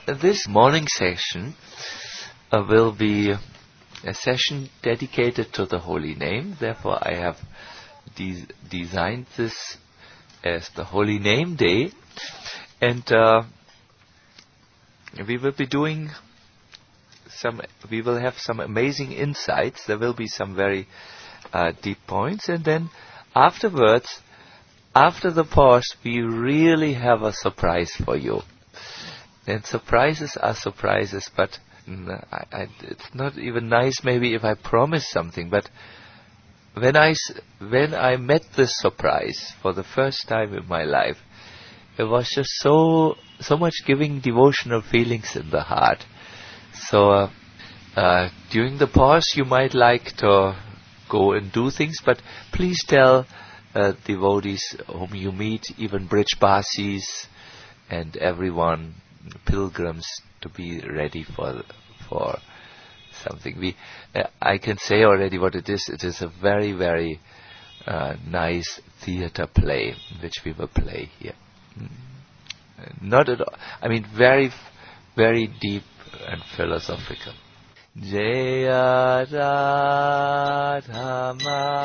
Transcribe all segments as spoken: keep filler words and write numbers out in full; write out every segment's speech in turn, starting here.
this morning session uh, will be a session dedicated to the Holy Name. Therefore, I have de- designed this as the Holy Name Day, and uh, we will be doing some. We will have some amazing insights. There will be some very uh, deep points, and then afterwards, after the pause, we really have a surprise for you. And surprises are surprises, but mm, I, I, it's not even nice maybe if I promise something. But when I, when I met this surprise for the first time in my life, it was just so so much giving devotional feelings in the heart. So uh, uh, during the pause, you might like to go and do things, but please tell uh, devotees whom you meet, even Brijbasis and everyone, pilgrims, to be ready for for something. We, uh, I can say already what it is. It is a very, very uh, nice theater play which we will play here. Mm. Not at all. I mean, very, very deep and philosophical. Jaya Radha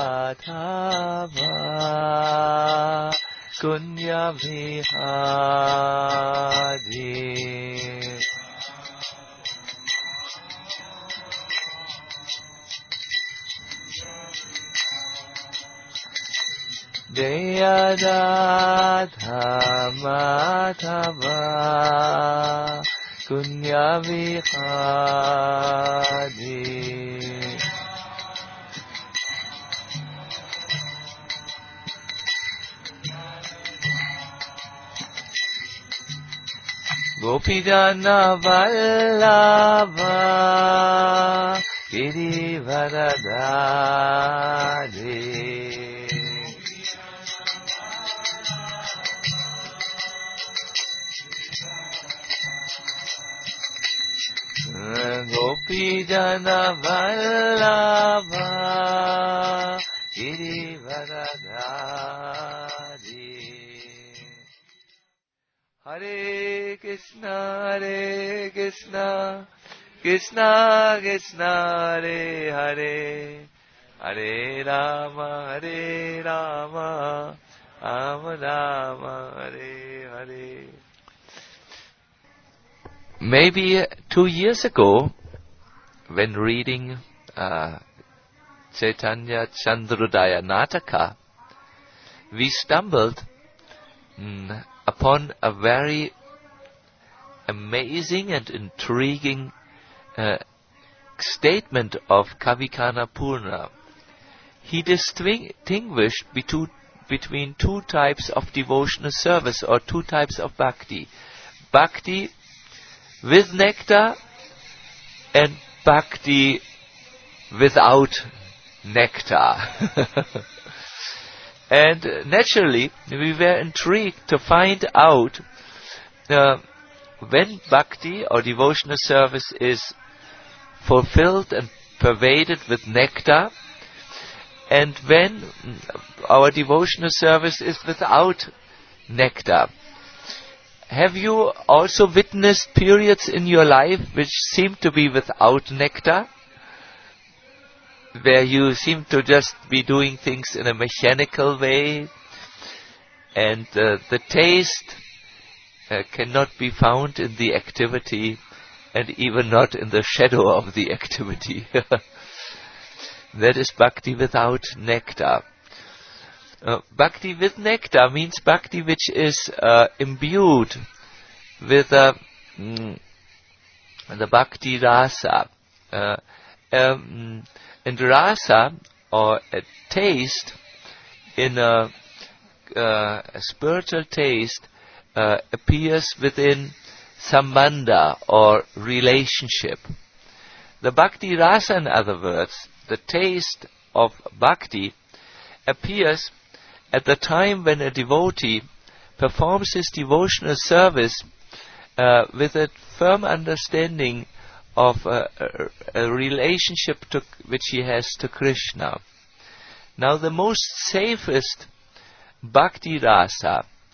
Madhava Kunya Vihari Jaya Radha Madhava Kunya Vihari Gopijana Vallabha Girivaradhari Gopijana Vallabha Girivaradhari Hare Krishna, Hare Krishna, Krishna Krishna, Hare Hare, Hare Rama, Hare Rama, Rama Rama, Hare Hare. Maybe two years ago, when reading uh, Chaitanya Chandrodaya Nataka, we stumbled mm, upon a very amazing and intriguing uh, statement of Kavikana Purna. He distinguished between, between two types of devotional service, or two types of bhakti. Bhakti with nectar and bhakti without nectar. And uh, naturally, we were intrigued to find out uh, when bhakti or devotional service is fulfilled and pervaded with nectar, and when our devotional service is without nectar. Have you also witnessed periods in your life which seem to be without nectar? Where you seem to just be doing things in a mechanical way, and uh, the taste uh, cannot be found in the activity, and even not in the shadow of the activity. That is bhakti without nectar. Uh, bhakti with nectar means bhakti which is uh, imbued with uh, mm, the bhakti rasa. Uh, um, and rasa, or a taste, in a, uh, a spiritual taste, uh, appears within sambandha, or relationship. The bhakti rasa, in other words, the taste of bhakti, appears at the time when a devotee performs his devotional service uh, with a firm understanding of uh, a, a relationship to, which he has to Krishna. Now, the most safest bhakti rasa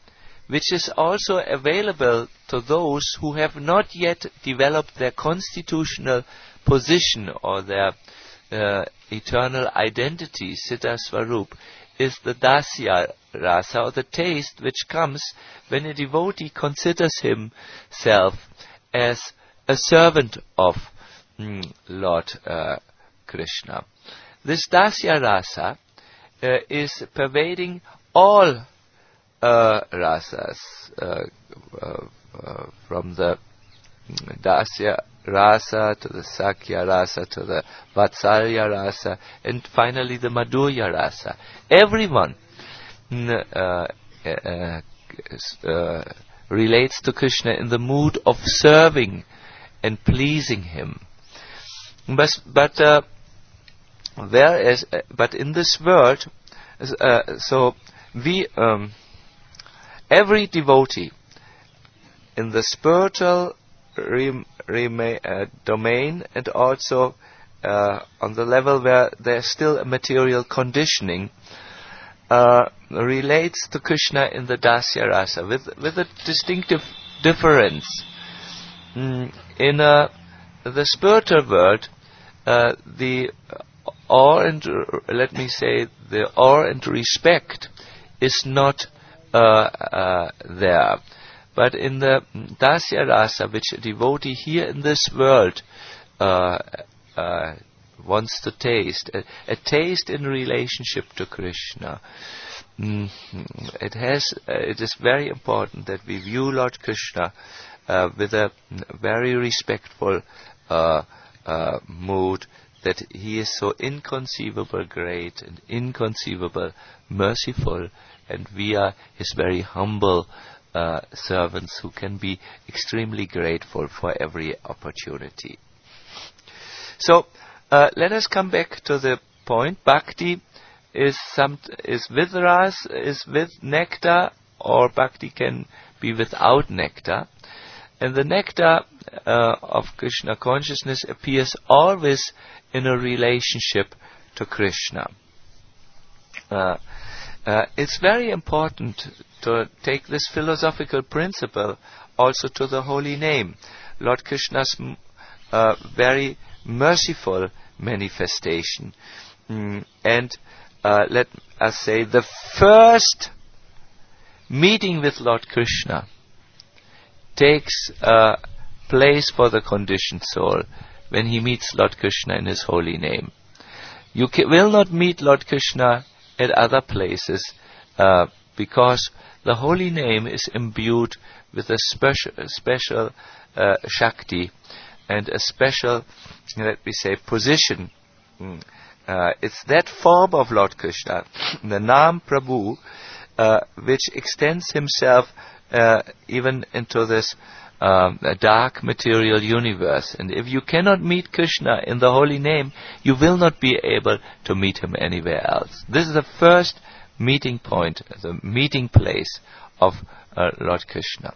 which is also available to those who have not yet developed their constitutional position or their uh, eternal identity, Siddha Swarup, is the dasya rasa, or the taste which comes when a devotee considers himself as a servant of mm, Lord uh, Krishna. This dasya rasa uh, is pervading all uh, rasas, uh, uh, uh, from the dasya rasa to the sakya rasa to the vatsalya rasa and finally the madhurya rasa. Everyone uh, uh, uh, relates to Krishna in the mood of serving and pleasing him. But, but uh, whereas, uh, but in this world, uh, so we, um, every devotee in the spiritual rem, rem, uh, domain and also uh, on the level where there's still a material conditioning, uh, relates to Krishna in the dasya rasa with with a distinctive difference. Mm, in uh, the spiritual world, uh, the awe and uh, let me say the awe and respect is not uh, uh, there. But in the dasya rasa, which a devotee here in this world uh, uh, wants to taste, a, a taste in relationship to Krishna, mm, it has. Uh, it is very important that we view Lord Krishna uh, with a very respectful uh, uh, mood. That he is so inconceivable great and inconceivable merciful, and we are his very humble Uh, servants who can be extremely grateful for every opportunity. So uh, let us come back to the point. Bhakti is some is with ras, is with nectar, or bhakti can be without nectar. And the nectar uh, of Krishna consciousness appears always in a relationship to Krishna. Uh, uh, it's very important to take this philosophical principle also to the holy name. Lord Krishna's uh, very merciful manifestation. Mm, and uh, let us say the first meeting with Lord Krishna takes uh, place for the conditioned soul when he meets Lord Krishna in his holy name. You ca- will not meet Lord Krishna at other places uh, because the holy name is imbued with a special, special uh, Shakti and a special, let me say, position. Mm. Uh, it's that form of Lord Krishna, the Nam Prabhu, uh, which extends himself uh, even into this um, dark material universe. And if you cannot meet Krishna in the holy name, you will not be able to meet him anywhere else. This is the first meeting point, the meeting place of uh, Lord Krishna,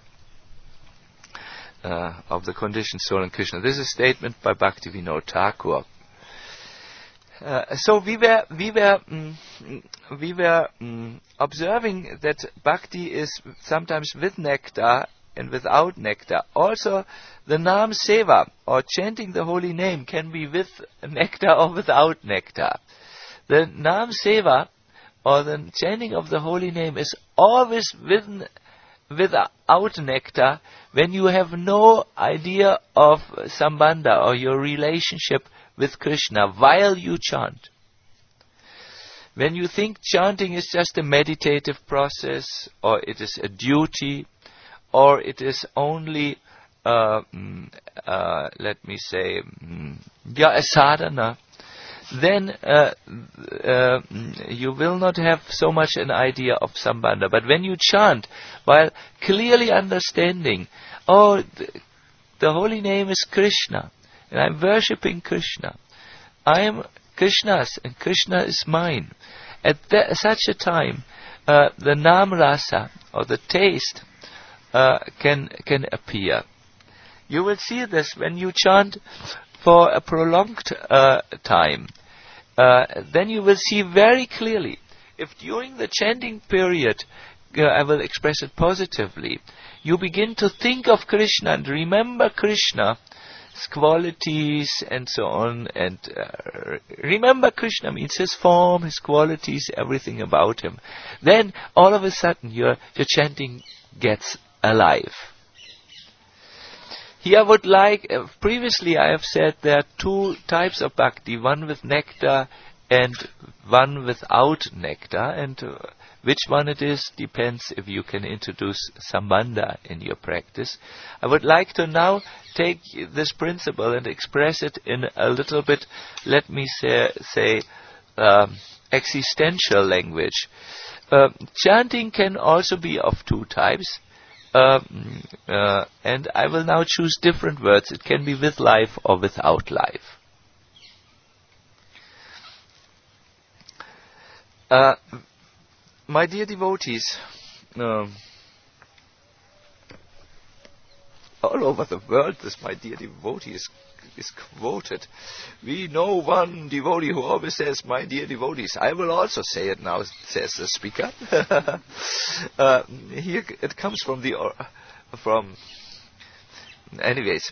uh, of the conditioned soul in Krishna. This is a statement by Bhaktivinoda Thakur. Uh, so we were we were mm, we were mm, observing that bhakti is sometimes with nectar and without nectar. Also, the Nam Seva, or chanting the holy name, can be with nectar or without nectar. The Nam Seva, or the chanting of the holy name, is always with, without nectar when you have no idea of sambandha or your relationship with Krishna while you chant. When you think chanting is just a meditative process, or it is a duty, or it is only, uh, uh, let me say, yeah, a sadhana, then uh, uh, you will not have so much an idea of sambandha. But when you chant, while clearly understanding, oh, the, the holy name is Krishna, and I'm worshipping Krishna, I am Krishna's, and Krishna is mine. At that, such a time, uh, the Nam Rasa, or the taste, uh, can can appear. You will see this when you chant for a prolonged uh, time. Uh, then you will see very clearly, if during the chanting period uh, I will express it positively. You begin to think of Krishna and remember Krishna, his qualities and so on, and uh, remember Krishna means his form, his qualities, everything about him. Then all of a sudden your your chanting gets alive. Here I would like, uh, previously I have said there are two types of bhakti, one with nectar and one without nectar, and uh, which one it is depends if you can introduce sambandha in your practice. I would like to now take this principle and express it in a little bit, let me say, say um, existential language. Uh, chanting can also be of two types. Uh, uh, and I will now choose different words. It can be with life or without life. Uh, my dear devotees, um, all over the world this my dear devotee is, is quoted. We know one devotee who always says, my dear devotees. I will also say it now, says the speaker. uh, here it comes from the, or, from, anyways.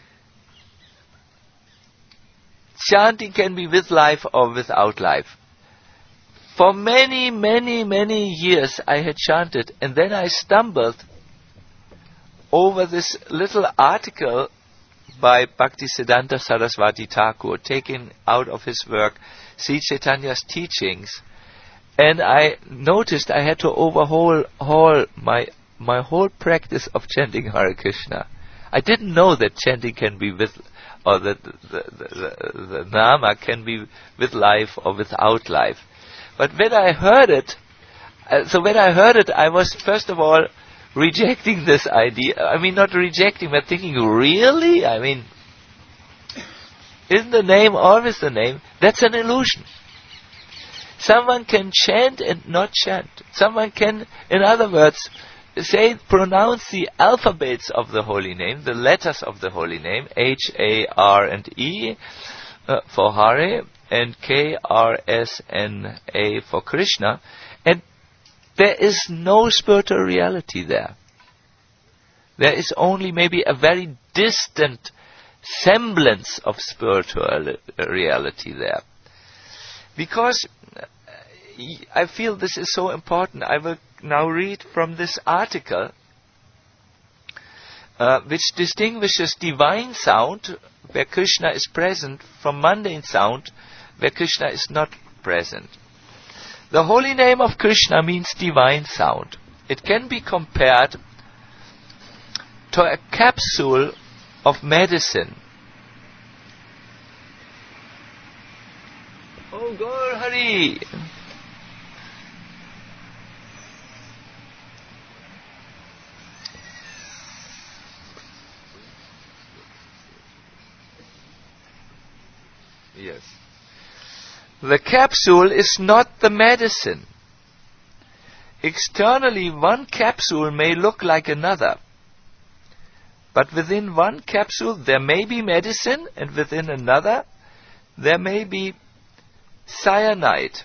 Chanting can be with life or without life. For many, many, many years I had chanted, and then I stumbled over this little article by Bhaktisiddhanta Saraswati Thakur, taken out of his work, Sri Chaitanya's Teachings, and I noticed I had to overhaul haul my my whole practice of chanting Hare Krishna. I didn't know that chanting can be with, or that the, the, the, the nama can be with life or without life. But when I heard it, uh, so when I heard it, I was first of all rejecting this idea. I mean, not rejecting, but thinking, really? I mean, isn't the name always the name? That's an illusion. Someone can chant and not chant. Someone can, in other words, say, pronounce the alphabets of the holy name, the letters of the holy name, H, A, R, and E uh, for Hare, and K, R, S, N, A for Krishna, and there is no spiritual reality there. There is only maybe a very distant semblance of spiritual reality there. Because I feel this is so important, I will now read from this article, uh, which distinguishes divine sound, where Krishna is present, from mundane sound, where Krishna is not present. The holy name of Krishna means divine sound. It can be compared to a capsule of medicine. Oh, Gaur Hari! Yes. The capsule is not the medicine. Externally, one capsule may look like another. But within one capsule, there may be medicine, and within another, there may be cyanide.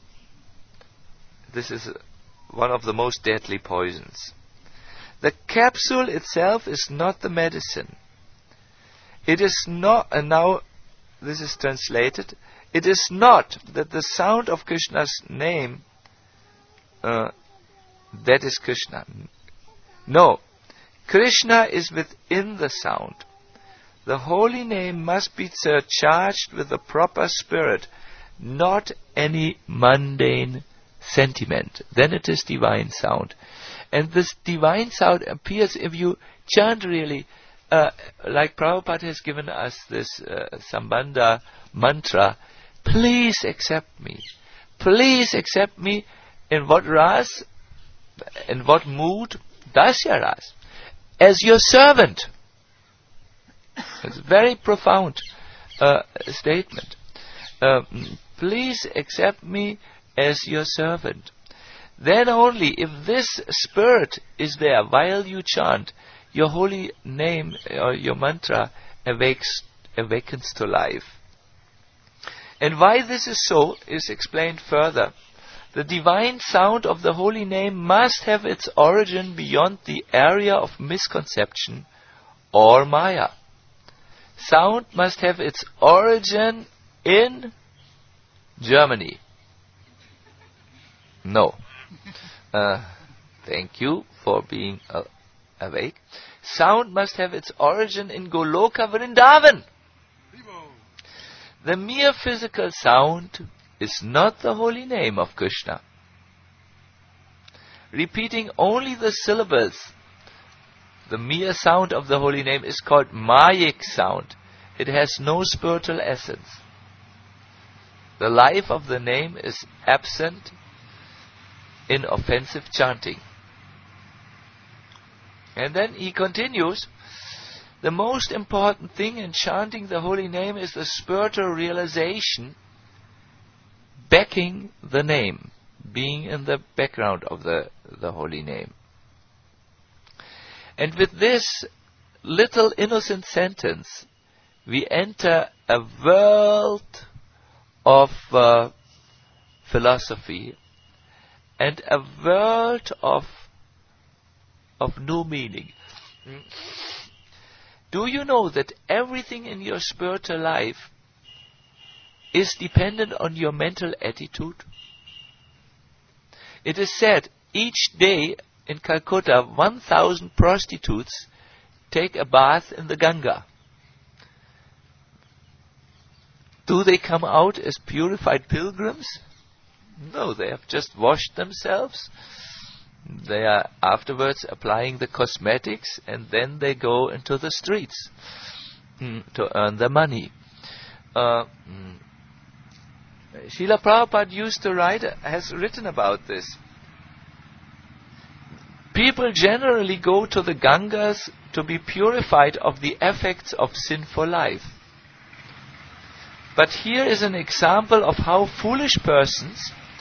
This is one of the most deadly poisons. The capsule itself is not the medicine. It is not, and now this is translated, it is not that the sound of Krishna's name, uh, that is Krishna. No, Krishna is within the sound. The holy name must be surcharged with the proper spirit, not any mundane sentiment. Then it is divine sound. And this divine sound appears if you chant really, uh, like Prabhupada has given us this uh, Sambandha mantra, please accept me. Please accept me in what ras, in what mood, dasya ras, as your servant. It's a very profound uh, statement. Uh, please accept me as your servant. Then only if this spirit is there while you chant, your holy name or your mantra awakes, awakens to life. And why this is so is explained further The divine sound of the holy name must have its origin beyond the area of misconception or Maya. Sound must have its origin in Germany. No. Uh, thank you for being uh, awake. Sound must have its origin in Goloka Vrindavan. The mere physical sound is not the holy name of Krishna. Repeating only the syllables, the mere sound of the holy name, is called Mayic sound. It has no spiritual essence. The life of the name is absent in offensive chanting. And then he continues, the most important thing in chanting the holy name is the spiritual realization backing the name, being in the background of the, the holy name. And with this little innocent sentence, we enter a world of uh, philosophy and a world of of new meaning. Do you know that everything in your spiritual life is dependent on your mental attitude? It is said each day in Calcutta one thousand prostitutes take a bath in the Ganga. Do they come out as purified pilgrims? No, they have just washed themselves. They are afterwards applying the cosmetics, and then they go into the streets mm, to earn the money. Uh, mm. Srila Prabhupada used to write, has written about this. People generally go to the Gangas to be purified of the effects of sinful life. But here is an example of how foolish persons,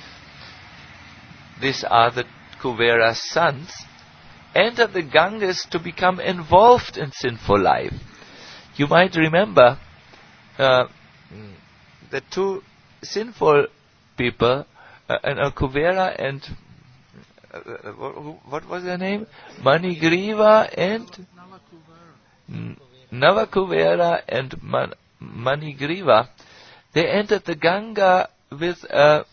these are the Kuvera's sons, enter the Ganges to become involved in sinful life. You might remember uh, the two sinful people, uh, uh, Kuvera and uh, what, what was their name? Manigriva and N- Navakuvera and Man- Manigriva. They entered the Ganga with a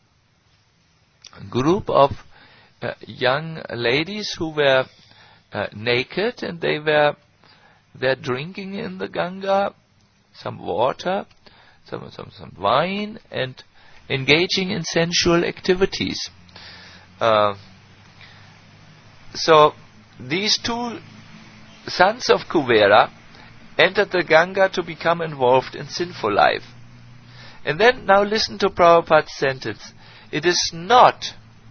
group of uh, young ladies who were uh, naked, and they were they're drinking in the Ganga some water, some some some wine, and engaging in sensual activities. Uh, so these two sons of Kuvera entered the Ganga to become involved in sinful life. And then now listen to Prabhupada's sentence. It is not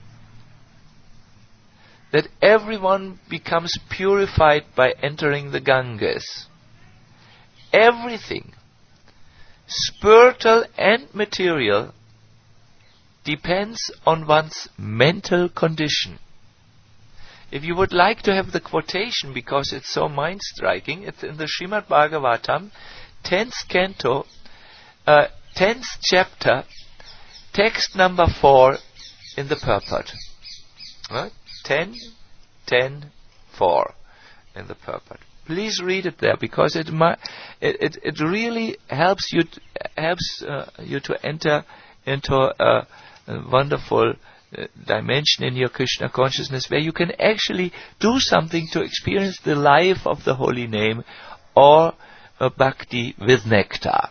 that everyone becomes purified by entering the Ganges. Everything, spiritual and material, depends on one's mental condition. If you would like to have the quotation, because it's so mind-striking, it's in the Srimad Bhagavatam, tenth canto, uh, tenth chapter, text number four in the purport. Right? ten, ten, four in the purport. Please read it there, because it mi- it, it it really helps you t- helps uh, you to enter into a, a wonderful uh, dimension in your Krishna consciousness, where you can actually do something to experience the life of the holy name, or uh, bhakti with nectar.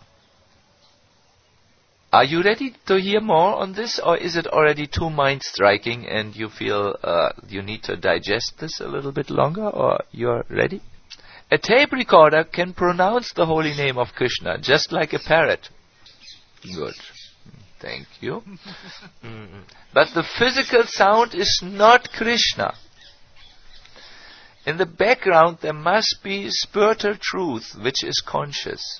Are you ready to hear more on this, or is it already too mind-striking and you feel uh, you need to digest this a little bit longer, or you're ready? A tape recorder can pronounce the holy name of Krishna just like a parrot. Good. Thank you. Mm-hmm. But the physical sound is not Krishna. In the background there must be spiritual truth which is conscious.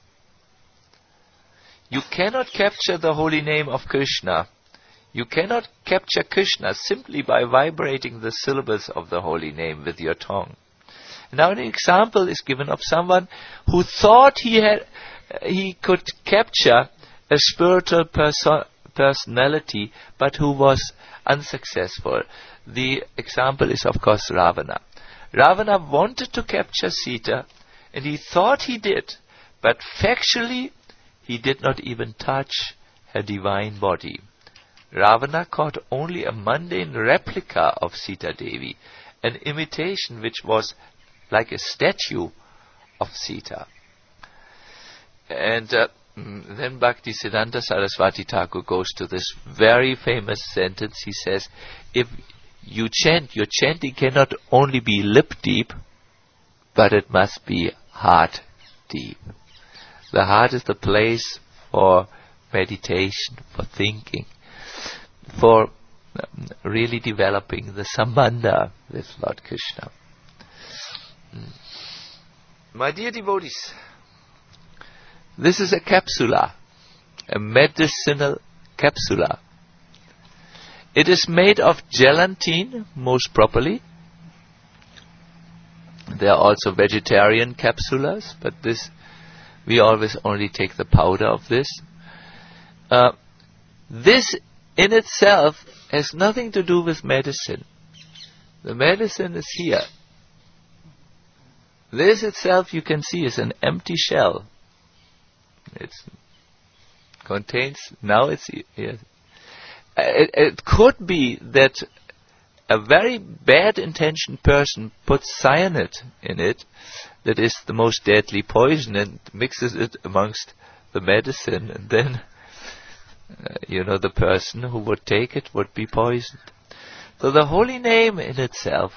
You cannot capture the holy name of Krishna. You cannot capture Krishna simply by vibrating the syllables of the holy name with your tongue. Now an example is given of someone who thought he had, he could capture a spiritual perso- personality, but who was unsuccessful. The example is, of course, Ravana. Ravana wanted to capture Sita, and he thought he did, but factually he did not even touch her divine body. Ravana caught only a mundane replica of Sita Devi, an imitation which was like a statue of Sita. And uh, then Bhaktisiddhanta Saraswati Thakur goes to this very famous sentence. He says, if you chant, your chanting cannot only be lip deep, but it must be heart deep. The heart is the place for meditation, for thinking, for um, really developing the sambandha with Lord Krishna. Mm. My dear devotees, this is a capsula, a medicinal capsula. It is made of gelatine, most properly. There are also vegetarian capsulas, but this, we always only take the powder of this. Uh, this in itself has nothing to do with medicine. The medicine is here. This itself, you can see, is an empty shell. It contains, now it's here. It, it could be that a very bad intentioned person puts cyanide in it, that is the most deadly poison, and mixes it amongst the medicine, and then, uh, you know, the person who would take it would be poisoned. So the holy name in itself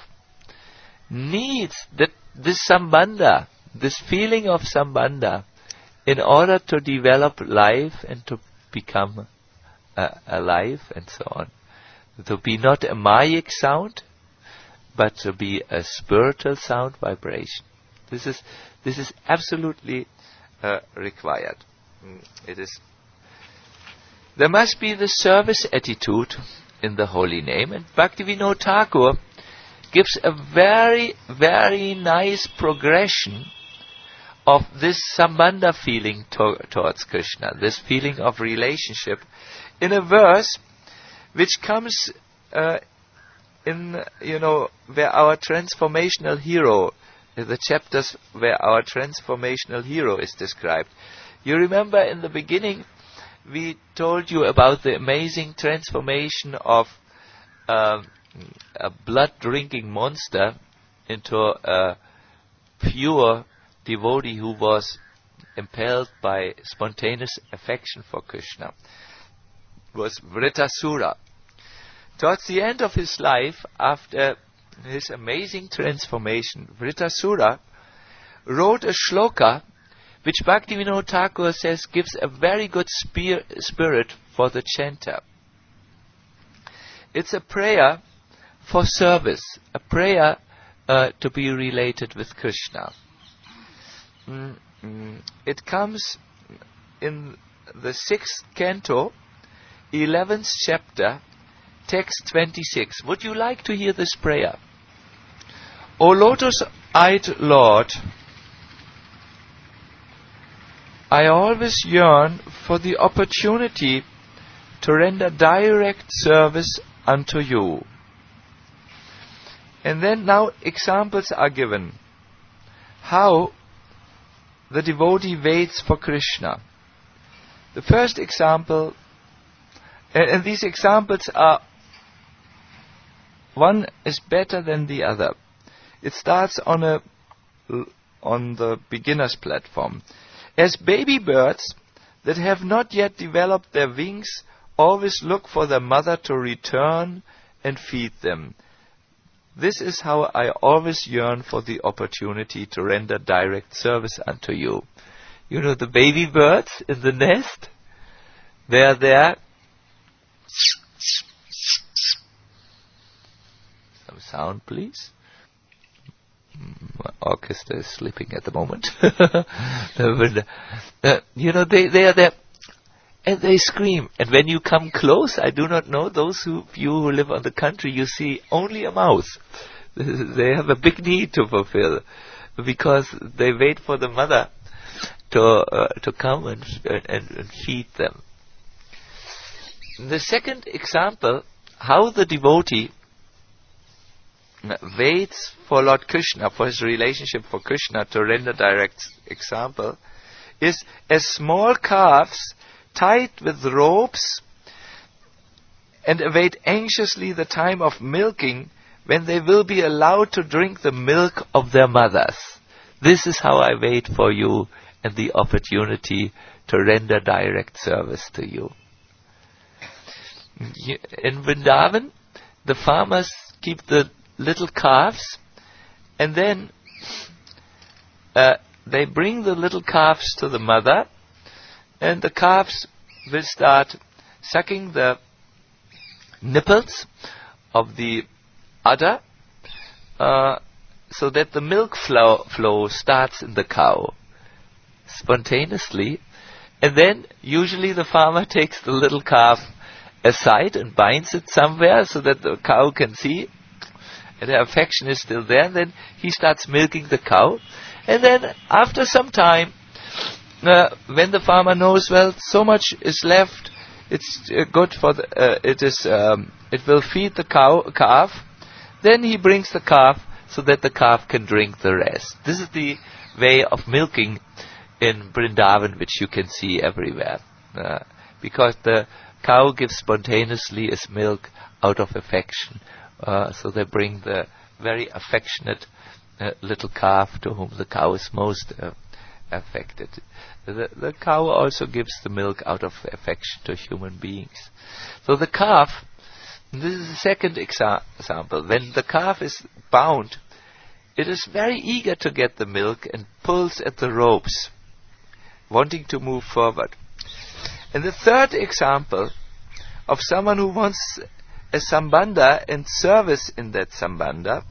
needs that this sambandha, this feeling of sambandha, in order to develop life and to become uh, alive and so on. To be not a Mayic sound, but to be a spiritual sound vibration. This is this is absolutely uh, required. It is. There must be the service attitude in the holy name, and Bhaktivinoda Thakur gives a very, very nice progression of this sambandha feeling to- towards Krishna, this feeling of relationship, in a verse which comes uh, in, you know, where our transformational hero, the chapters where our transformational hero is described. You remember in the beginning, we told you about the amazing transformation of um, a blood-drinking monster into a pure devotee who was impelled by spontaneous affection for Krishna. It was Vritasura. Towards the end of his life, after his amazing transformation, Vritasura wrote a shloka which Bhaktivinoda Thakur says gives a very good spir- spirit for the chanter. It's a prayer for service, a prayer uh, to be related with Krishna. Mm, mm, it comes in the sixth canto, eleventh chapter, text twenty-six. Would you like to hear this prayer? O lotus-eyed Lord, I always yearn for the opportunity to render direct service unto you. And then now examples are given. How the devotee waits for Krishna. The first example, and, and these examples are, one is better than the other. It starts on a on the beginner's platform. As baby birds that have not yet developed their wings always look for their mother to return and feed them, this is how I always yearn for the opportunity to render direct service unto you. You know the baby birds in the nest? They are there. Some sound, please. My orchestra is sleeping at the moment. but, uh, you know, they, they are there. And they scream. And when you come close, I do not know, those who, you who live on the country, you see only a mouth. They have a big need to fulfill. Because they wait for the mother to uh, to come and, and, and feed them. the second example, how the devotee waits for Lord Krishna, for his relationship for Krishna, to render direct example, is as small calves tied with ropes and await anxiously the time of milking, when they will be allowed to drink the milk of their mothers. This is how I wait for you and the opportunity to render direct service to you. In Vrindavan, the farmers keep the little calves, and then uh, they bring the little calves to the mother, and the calves will start sucking the nipples of the udder, uh, so that the milk flow, flow starts in the cow spontaneously, and then usually the farmer takes the little calf aside and binds it somewhere so that the cow can see, and the affection is still there. And then he starts milking the cow, and then after some time, uh, when the farmer knows, well, so much is left, it's uh, good for the, uh, it is, um, it will feed the cow calf. Then he brings the calf so that the calf can drink the rest. This is the way of milking in Vrindavan, which you can see everywhere, uh, because the cow gives spontaneously its milk out of affection. Uh, so they bring the very affectionate uh, little calf to whom the cow is most uh, affected. The, the cow also gives the milk out of affection to human beings. So the calf, this is the second exa- example. When the calf is bound, it is very eager to get the milk and pulls at the ropes, wanting to move forward. And the third example of someone who wants a sambandha and service in that sambandha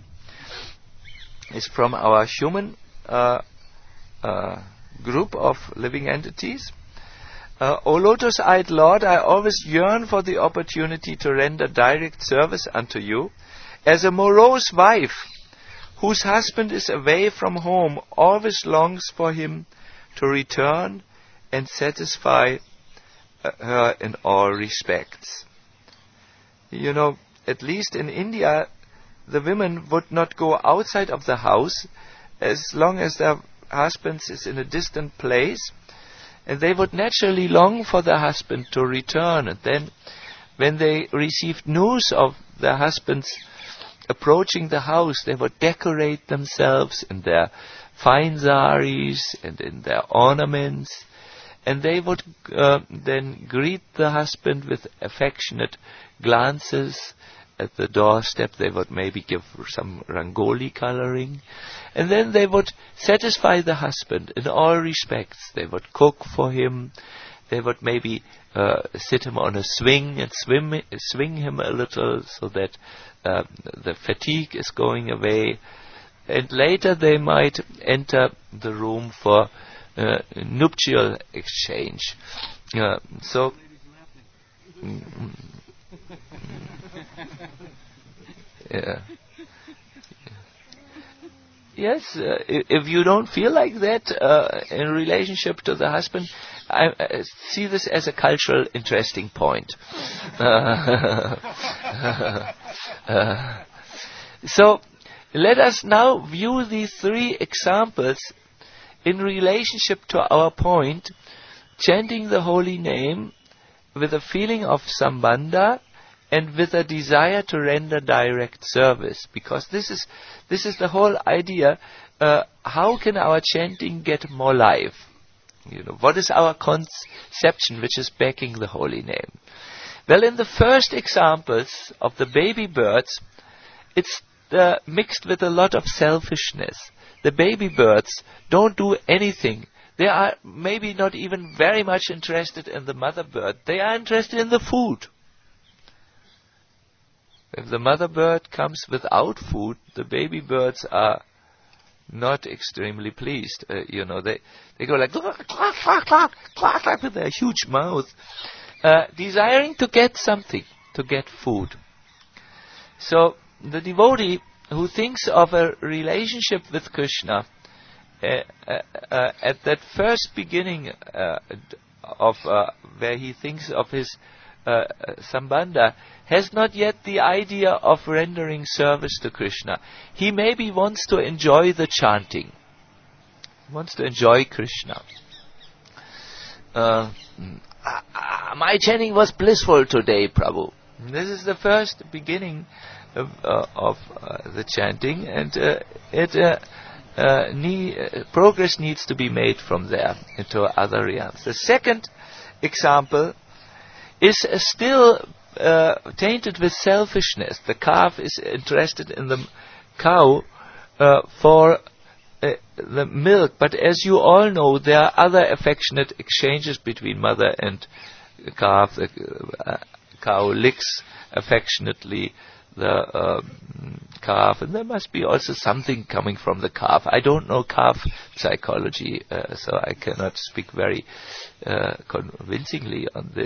is from our human uh, uh, group of living entities. Uh, O lotus-eyed Lord, I always yearn for the opportunity to render direct service unto you, as a morose wife whose husband is away from home always longs for him to return and satisfy uh, her in all respects. You know, at least in India, the women would not go outside of the house as long as their husband is in a distant place, and they would naturally long for their husband to return. And then, when they received news of their husbands approaching the house, they would decorate themselves in their fine saris and in their ornaments, and they would uh, then greet the husband with affectionate glances. At the doorstep they would maybe give some rangoli coloring, and then they would satisfy the husband in all respects. They would cook for him, they would maybe uh, sit him on a swing and swim, swing him a little so that uh, the fatigue is going away, and later they might enter the room for uh, nuptial exchange. Uh, so mm, yeah. Yes, uh, if, if you don't feel like that uh, in relationship to the husband, I uh, see this as a cultural interesting point. Uh, uh, so, let us now view these three examples in relationship to our point, chanting the holy name with a feeling of sambandha and with a desire to render direct service, because this is this is the whole idea. Uh, how can our chanting get more life? You know, what is our conception which is backing the holy name? Well, in the first examples of the baby birds, it's uh, mixed with a lot of selfishness. The baby birds don't do anything. They are maybe not even very much interested in the mother bird. They are interested in the food. If the mother bird comes without food, the baby birds are not extremely pleased. Uh, you know, they, they go like, clack, clack, clack, clack, clack, clack, with their huge mouth, uh, desiring to get something, to get food. So, the devotee who thinks of a relationship with Krishna, uh, uh, uh, at that first beginning uh, of uh, where he thinks of his uh, Sambandha has not yet the idea of rendering service to Krishna. He maybe wants to enjoy the chanting, wants to enjoy Krishna. Uh, uh, my chanting was blissful today, Prabhu. This is the first beginning of, uh, of uh, the chanting, and uh, it uh, uh, need, uh, progress needs to be made from there into other realms. The second example is uh, still uh, tainted with selfishness. The calf is interested in the cow uh, for uh, the milk, but as you all know, there are other affectionate exchanges between mother and calf. The uh, cow licks affectionately the uh, calf, and there must be also something coming from the calf. I don't know calf psychology, uh, so I cannot speak very uh, convincingly on this.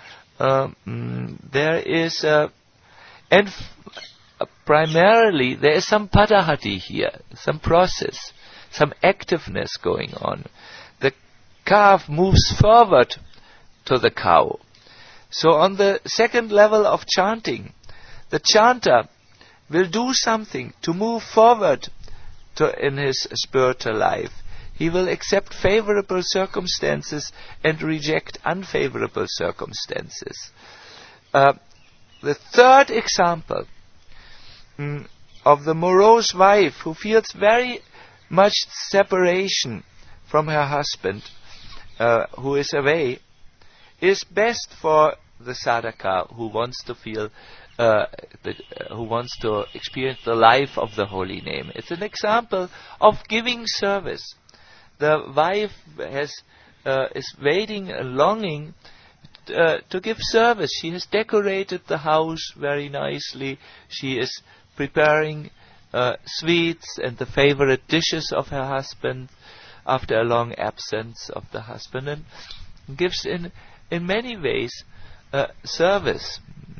Um, there is, uh, and f- uh, primarily there is some padahati here, some process, some activeness going on. The calf moves forward to the cow. So on the second level of chanting, the chanter will do something to move forward to in his spiritual life. He will accept favorable circumstances and reject unfavorable circumstances. Uh, the third example mm, of the morose wife who feels very much separation from her husband, uh, who is away, is best for the sadhaka who wants to feel, uh, the, uh, who wants to experience the life of the holy name. It's an example of giving service. The wife has uh, is waiting and longing uh, to give service. She has decorated the house very nicely. She is preparing uh, sweets and the favorite dishes of her husband after a long absence of the husband, and gives in in many ways uh, service.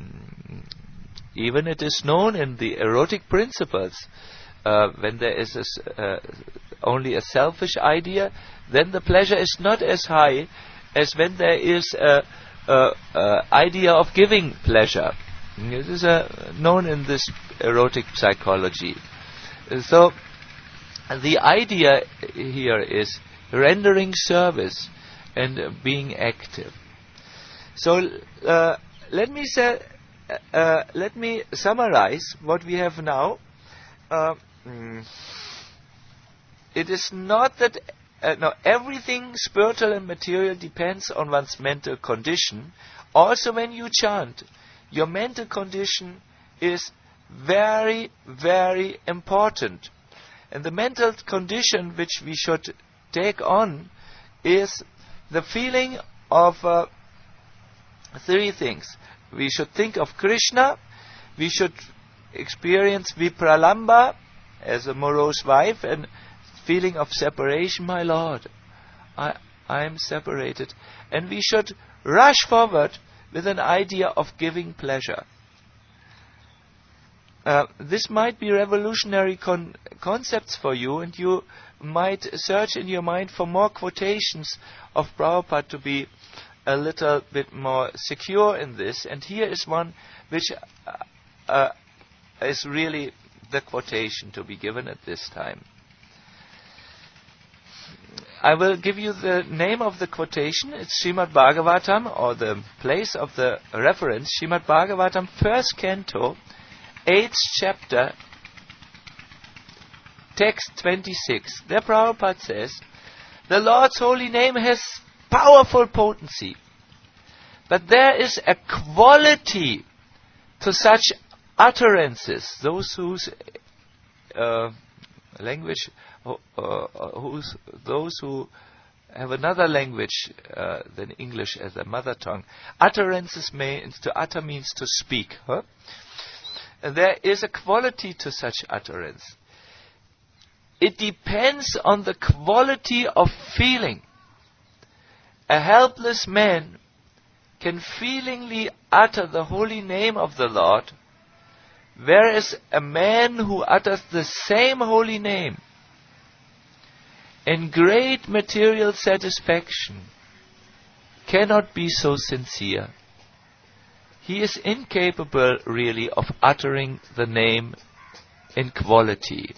Even it is known in the erotic principles, uh, when there is a s uh, only a selfish idea, then the pleasure is not as high as when there is a, a, a idea of giving pleasure. It is uh, known in this erotic psychology. So the idea here is rendering service and uh, being active. So uh, let me say, uh, uh, let me summarize what we have now. Uh, mm, It is not that uh, no, everything spiritual and material depends on one's mental condition. Also when you chant, your mental condition is very, very important. And the mental condition which we should take on is the feeling of uh, three things. We should think of Krishna, we should experience vipralamba as a morose wife, and feeling of separation. My Lord, I I am separated. And we should rush forward with an idea of giving pleasure. Uh, this might be revolutionary con- concepts for you, and you might search in your mind for more quotations of Prabhupada to be a little bit more secure in this. And here is one which uh, uh, is really the quotation to be given at this time. I will give you the name of the quotation. It's Srimad Bhagavatam, or the place of the reference, Srimad Bhagavatam, first canto, eighth chapter, text twenty-six. There Prabhupada says, the Lord's holy name has powerful potency, but there is a quality to such utterances, those whose uh, language, uh, uh, whose, those who have another language uh, than English as a mother tongue. Utterances means to utter means to speak. Huh? And there is a quality to such utterance. It depends on the quality of feeling. A helpless man can feelingly utter the holy name of the Lord, whereas a man who utters the same holy name in great material satisfaction cannot be so sincere. he is incapable really of uttering the name in quality.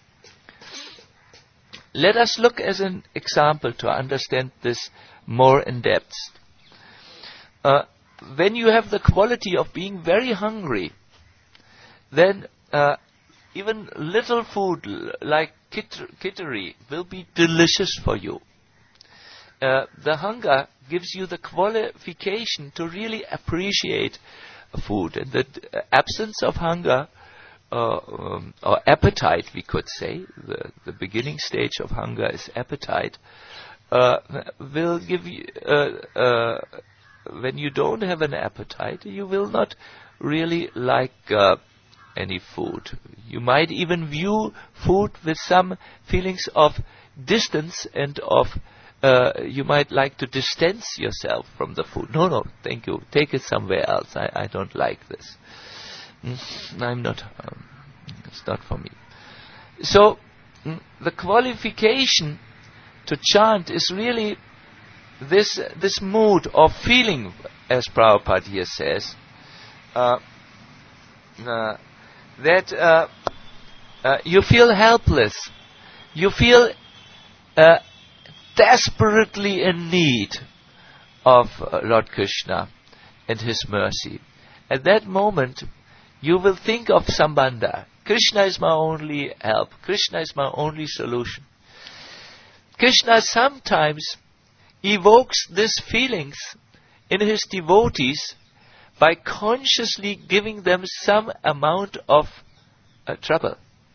Let us look as an example to understand this more in depth. Uh, when you have the quality of being very hungry, then uh, even little food l- like kit- kittery will be delicious for you. Uh, the hunger gives you the qualification to really appreciate food. And the d- absence of hunger, uh, um, or appetite, we could say, the, the beginning stage of hunger is appetite, uh, will give you, uh, uh, when you don't have an appetite, you will not really like uh, any food. You might even view food with some feelings of distance and of uh, you might like to distance yourself from the food. No, no, thank you. Take it somewhere else. I, I don't like this. Mm, I'm not. Um, it's not for me. So mm, the qualification to chant is really this this mood of feeling, as Prabhupada here says, uh, uh, that uh, uh, you feel helpless, you feel uh, desperately in need of uh, Lord Krishna and His mercy. At that moment, you will think of Sambandha. Krishna is my only help. Krishna is my only solution. Krishna sometimes evokes these feelings in his devotees by consciously giving them some amount of uh, trouble.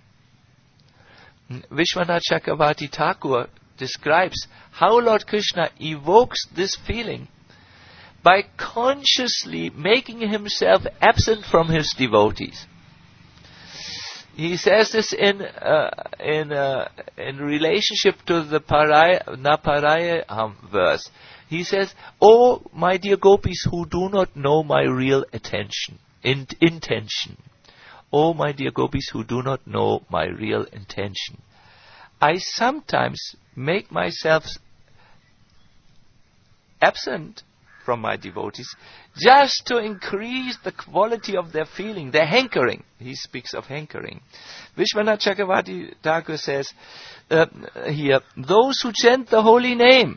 Vishwanath Chakravarti Thakur describes how Lord Krishna evokes this feeling by consciously making himself absent from his devotees. He says this in uh, in uh, in relationship to the Paraya, Naparayam verse. He says, "Oh, my dear gopis who do not know my real attention, in, intention. Oh, my dear gopis who do not know my real intention. I sometimes make myself absent from my devotees just to increase the quality of their feeling, their hankering." He speaks of hankering. Vishwanath Chakravarti Thakur says uh, here, those who chant the holy name,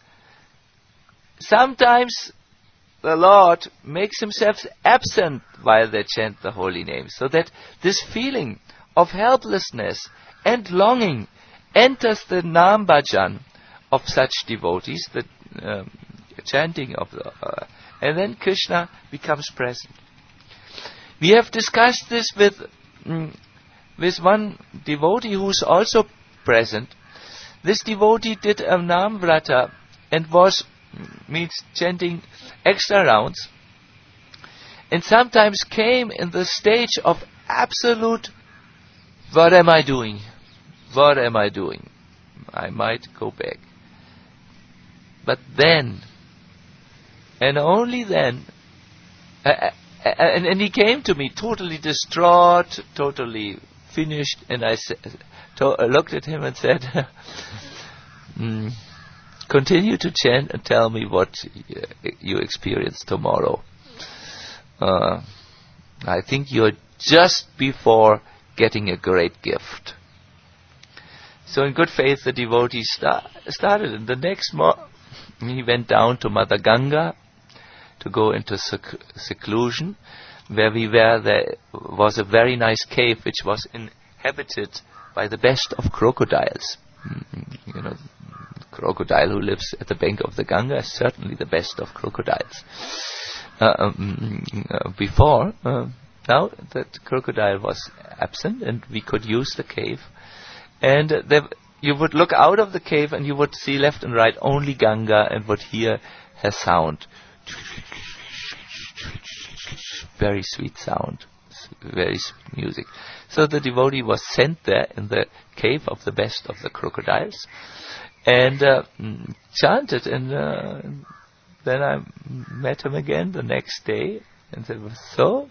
sometimes the Lord makes himself absent while they chant the holy name, so that this feeling of helplessness and longing enters the Nam Bhajan of such devotees, the um, chanting of the, uh, and then Krishna becomes present. We have discussed this with mm, with one devotee who is also present. This devotee did a Nam Vrata and was means chanting extra rounds, and sometimes came in the stage of absolute, what am I doing? What am I doing? I might go back. But then, and only then, uh, uh, and, and he came to me totally distraught, totally finished, and I sa- to, uh, looked at him and said, mm, continue to chant and tell me what uh, you experience tomorrow. Uh, I think you're just before getting a great gift. So in good faith, the devotee sta- started, and the next morning he went down to Mother Ganga to go into sec- seclusion. Where we were, there was a very nice cave which was inhabited by the best of crocodiles. You know, crocodile who lives at the bank of the Ganga is certainly the best of crocodiles. Uh, um, uh, before, uh, now that crocodile was absent and we could use the cave, and uh, there, you would look out of the cave and you would see left and right only Ganga and would hear her sound. Very sweet sound, very sweet music. So the devotee was sent there in the cave of the best of the crocodiles and uh, chanted, and uh, then I met him again the next day and said, so,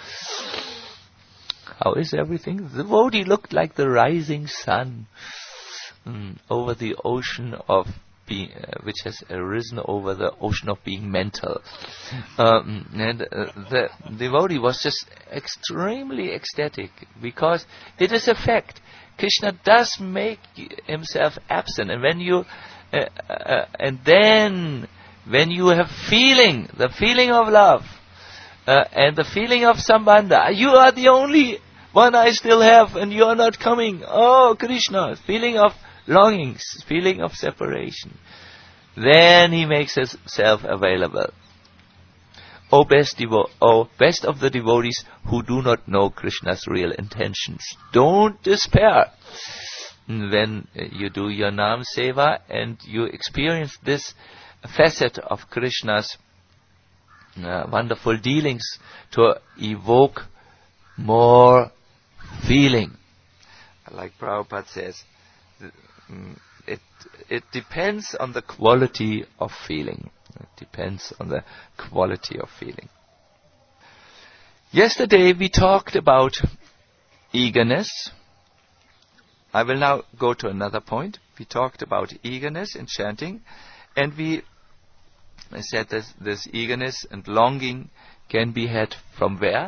how is everything? The devotee looked like the rising sun mm, over the ocean of being, uh, which has arisen over the ocean of being mental. Um, and uh, the devotee was just extremely ecstatic, because it is a fact. Krishna does make himself absent, and when you, uh, uh, and then when you have feeling, the feeling of love, uh, and the feeling of sambandha, you are the only one I still have, and you are not coming. Oh, Krishna, feeling of longings, feeling of separation. Then he makes himself available. O best, devo- oh, best of the devotees who do not know Krishna's real intentions, don't despair when you do your Nam Seva and you experience this facet of Krishna's uh, wonderful dealings to evoke more feeling. Like Prabhupada says, it, it depends on the quality of feeling. It depends on the quality of feeling. Yesterday we talked about eagerness. I will now go to another point. We talked about eagerness in chanting, and we said that this eagerness and longing can be had from where?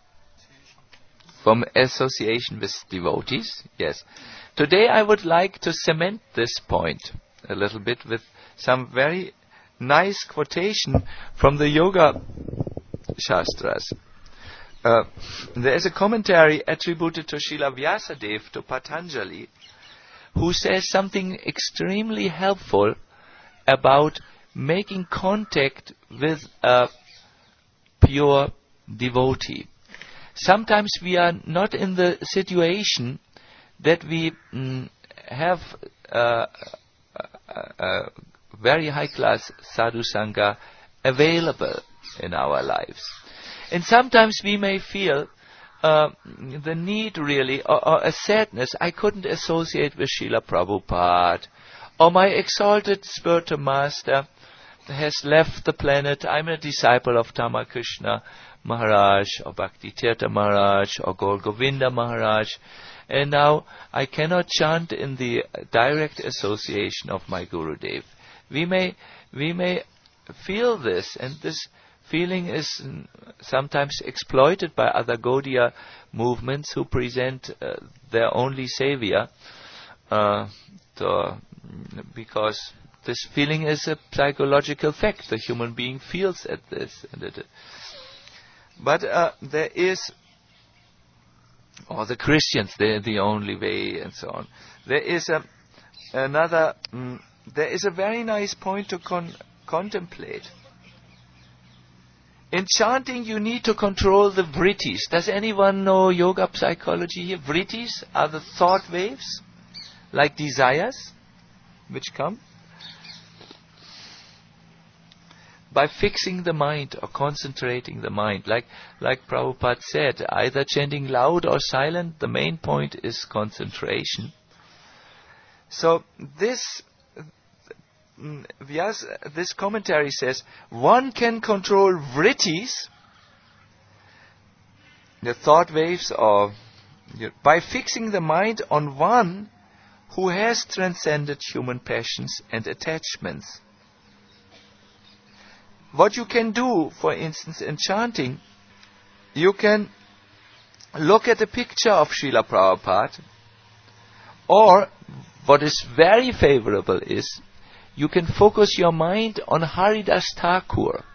From association with devotees. Yes. Today I would like to cement this point a little bit with some very nice quotation from the Yoga Shastras. Uh, there is a commentary attributed to Srila Vyasadeva to Patanjali, who says something extremely helpful about making contact with a pure devotee. Sometimes we are not in the situation that we mm, have uh, a, a very high-class sadhu sangha available in our lives. And sometimes we may feel uh, the need really, or, or a sadness. I couldn't associate with Srila Prabhupada, or my exalted spiritual master has left the planet. I'm a disciple of Tamakrishna Maharaj, or Bhakti Tirtha Maharaj, or Gaur Govinda Maharaj, and now I cannot chant in the direct association of my Gurudev. We may, we may feel this, and this feeling is sometimes exploited by other Gaudiya movements who present uh, their only savior, uh, to, because this feeling is a psychological fact. The human being feels at this. And it, but uh, there is, or the Christians, they're the only way, and so on. There is a, another, mm, there is a very nice point to con- contemplate. In chanting, you need to control the vrittis. Does anyone know yoga psychology here? Vrittis are the thought waves, like desires, which come by fixing the mind or concentrating the mind. Like, like Prabhupada said, either chanting loud or silent, the main point is concentration. So this Vyas, this commentary says, one can control vrittis, the thought waves, or by fixing the mind on one who has transcended human passions and attachments. What you can do, for instance, in chanting, you can look at a picture of Srila Prabhupada, or what is very favorable is you can focus your mind on Haridas Thakur.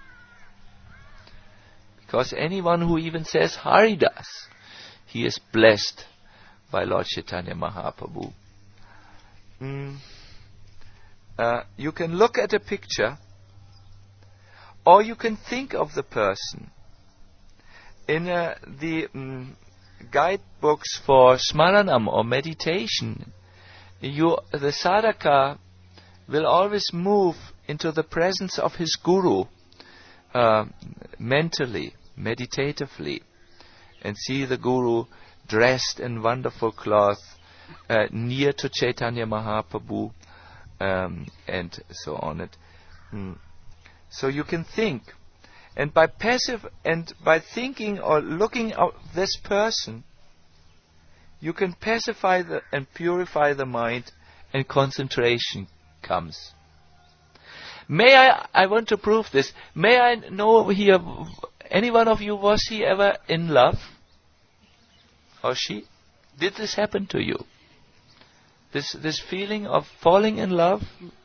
Because anyone who even says Haridas, he is blessed by Lord Chaitanya Mahaprabhu. Mm. Uh, you can look at a picture, or you can think of the person. In uh, the um, guidebooks for Smaranam or meditation, you, the sadhaka will always move into the presence of his guru uh, mentally, meditatively, and see the guru dressed in wonderful cloth uh, near to Chaitanya Mahaprabhu, um, and so on. It. Mm. So you can think, and by passive and by thinking or looking at this person, you can pacify the, and purify the mind, and concentration comes. May I, I want to prove this. May I know here, any one of you, was he ever in love? Or she? Did this happen to you? This this feeling of falling in love?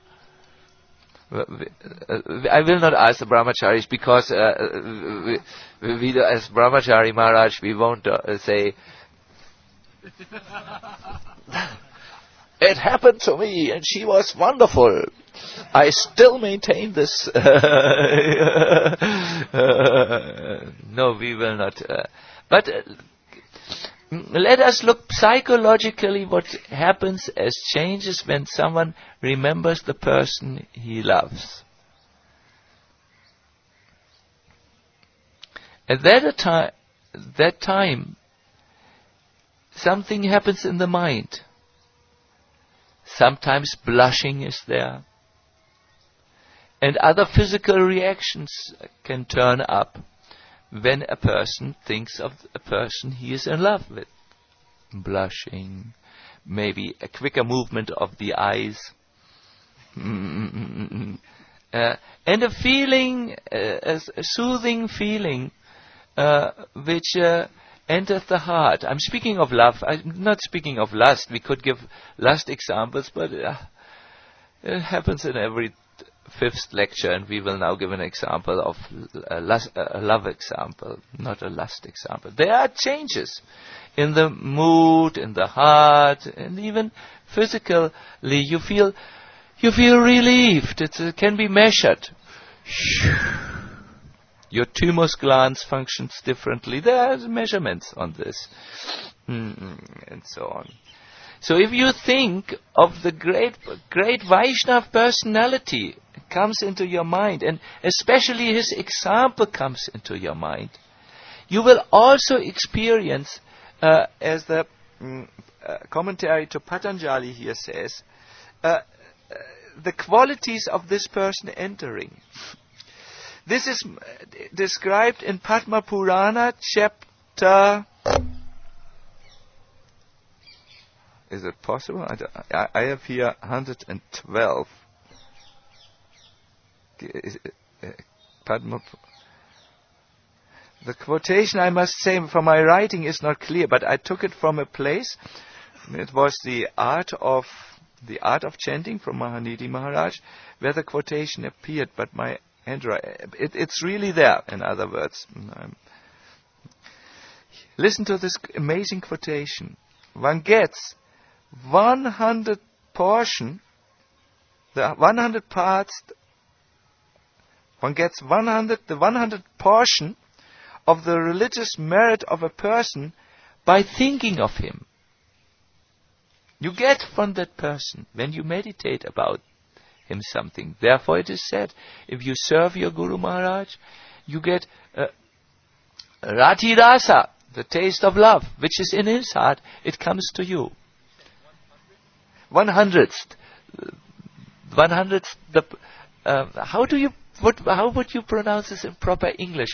I will not ask the brahmacharis because uh, we, we, as brahmachari Maharaj, we won't uh, say, it happened to me and she was wonderful. I still maintain this. uh, no, we will not. Uh, but uh, let us look psychologically what happens as changes when someone remembers the person he loves. At that time, that time, something happens in the mind. Sometimes blushing is there. And other physical reactions can turn up when a person thinks of a person he is in love with. Blushing, maybe a quicker movement of the eyes, uh, and a feeling, uh, a, a soothing feeling, uh, which uh, enters the heart. I'm speaking of love. I'm not speaking of lust. We could give lust examples, but uh, it happens in every fifth lecture, and we will now give an example of a, lust, a love example, not a lust example. There are changes in the mood, in the heart, and even physically. You feel, you feel relieved. It's, it can be measured. Your thymus glands functions differently. There are measurements on this, mm, and so on. So if you think of the great, great Vaishnava personality comes into your mind, and especially his example comes into your mind, you will also experience, uh, as the mm, uh, commentary to Patanjali here says, uh, uh, the qualities of this person entering. This is uh, described in Padma Purana, chapter... Is it possible? I, I have here one hundred twelve. Is it, uh, Padma, the quotation, I must say, from my writing is not clear, but I took it from a place. It was the art of the art of chanting from Mahanidhi Maharaj, where the quotation appeared. But my handwriting, it, it's really there. In other words, um, listen to this amazing quotation. One gets one hundred portion, the one hundred parts, one gets one hundred, the one hundred portion of the religious merit of a person by thinking of him. You get from that person when you meditate about him something. Therefore it is said, if you serve your Guru Maharaj, you get uh, Rati Rasa, the taste of love, which is in his heart, it comes to you. One hundredth, one hundredth. The uh, how do you what? How would you pronounce this in proper English?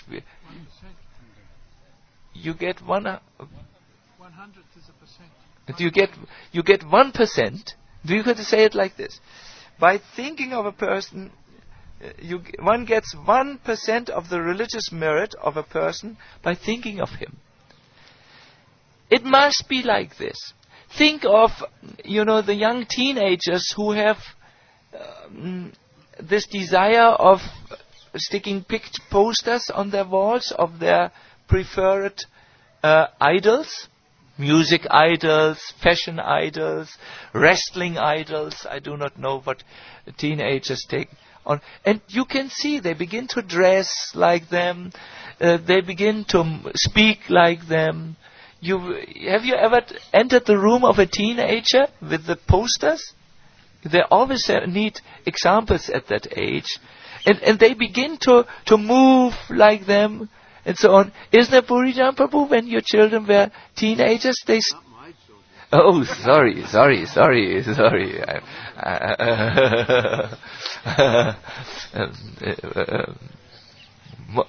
You get one. Uh, one hundredth is a percent. Do you get you get one percent? Do you have to say it like this? By thinking of a person, you one gets one percent of the religious merit of a person by thinking of him. It must be like this. Think of, you know, the young teenagers who have um, this desire of sticking picture posters on their walls of their preferred uh, idols, music idols, fashion idols, wrestling idols. I do not know what teenagers take on. And you can see they begin to dress like them. Uh, they begin to m- speak like them. You, have you ever t- entered the room of a teenager with the posters? They always uh, need examples at that age. And, and they begin to, to move like them and so on. Isn't it Purijan Prabhu when your children were teenagers? They s- Not my children. Oh, sorry, sorry, sorry, sorry. I, uh, uh, uh, uh,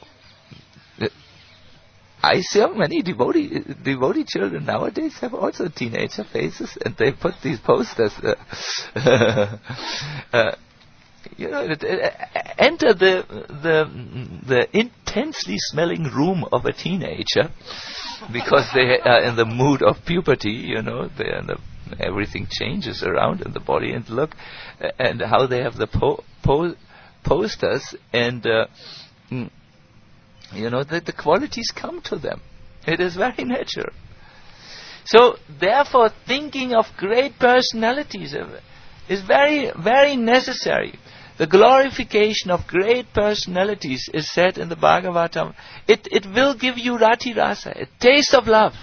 I see many devotee, devotee children nowadays have also teenager faces, and they put these posters. Uh, uh, you know, it, it, enter the the the intensely smelling room of a teenager, because they are in the mood of puberty. You know, they are in the, everything changes around in the body, and look, uh, and how they have the po- po- posters, and uh, mm, you know, that the qualities come to them. It is very natural. So, therefore, thinking of great personalities is very, very necessary. The glorification of great personalities is said in the Bhagavatam. It, it will give you rati rasa, a taste of love.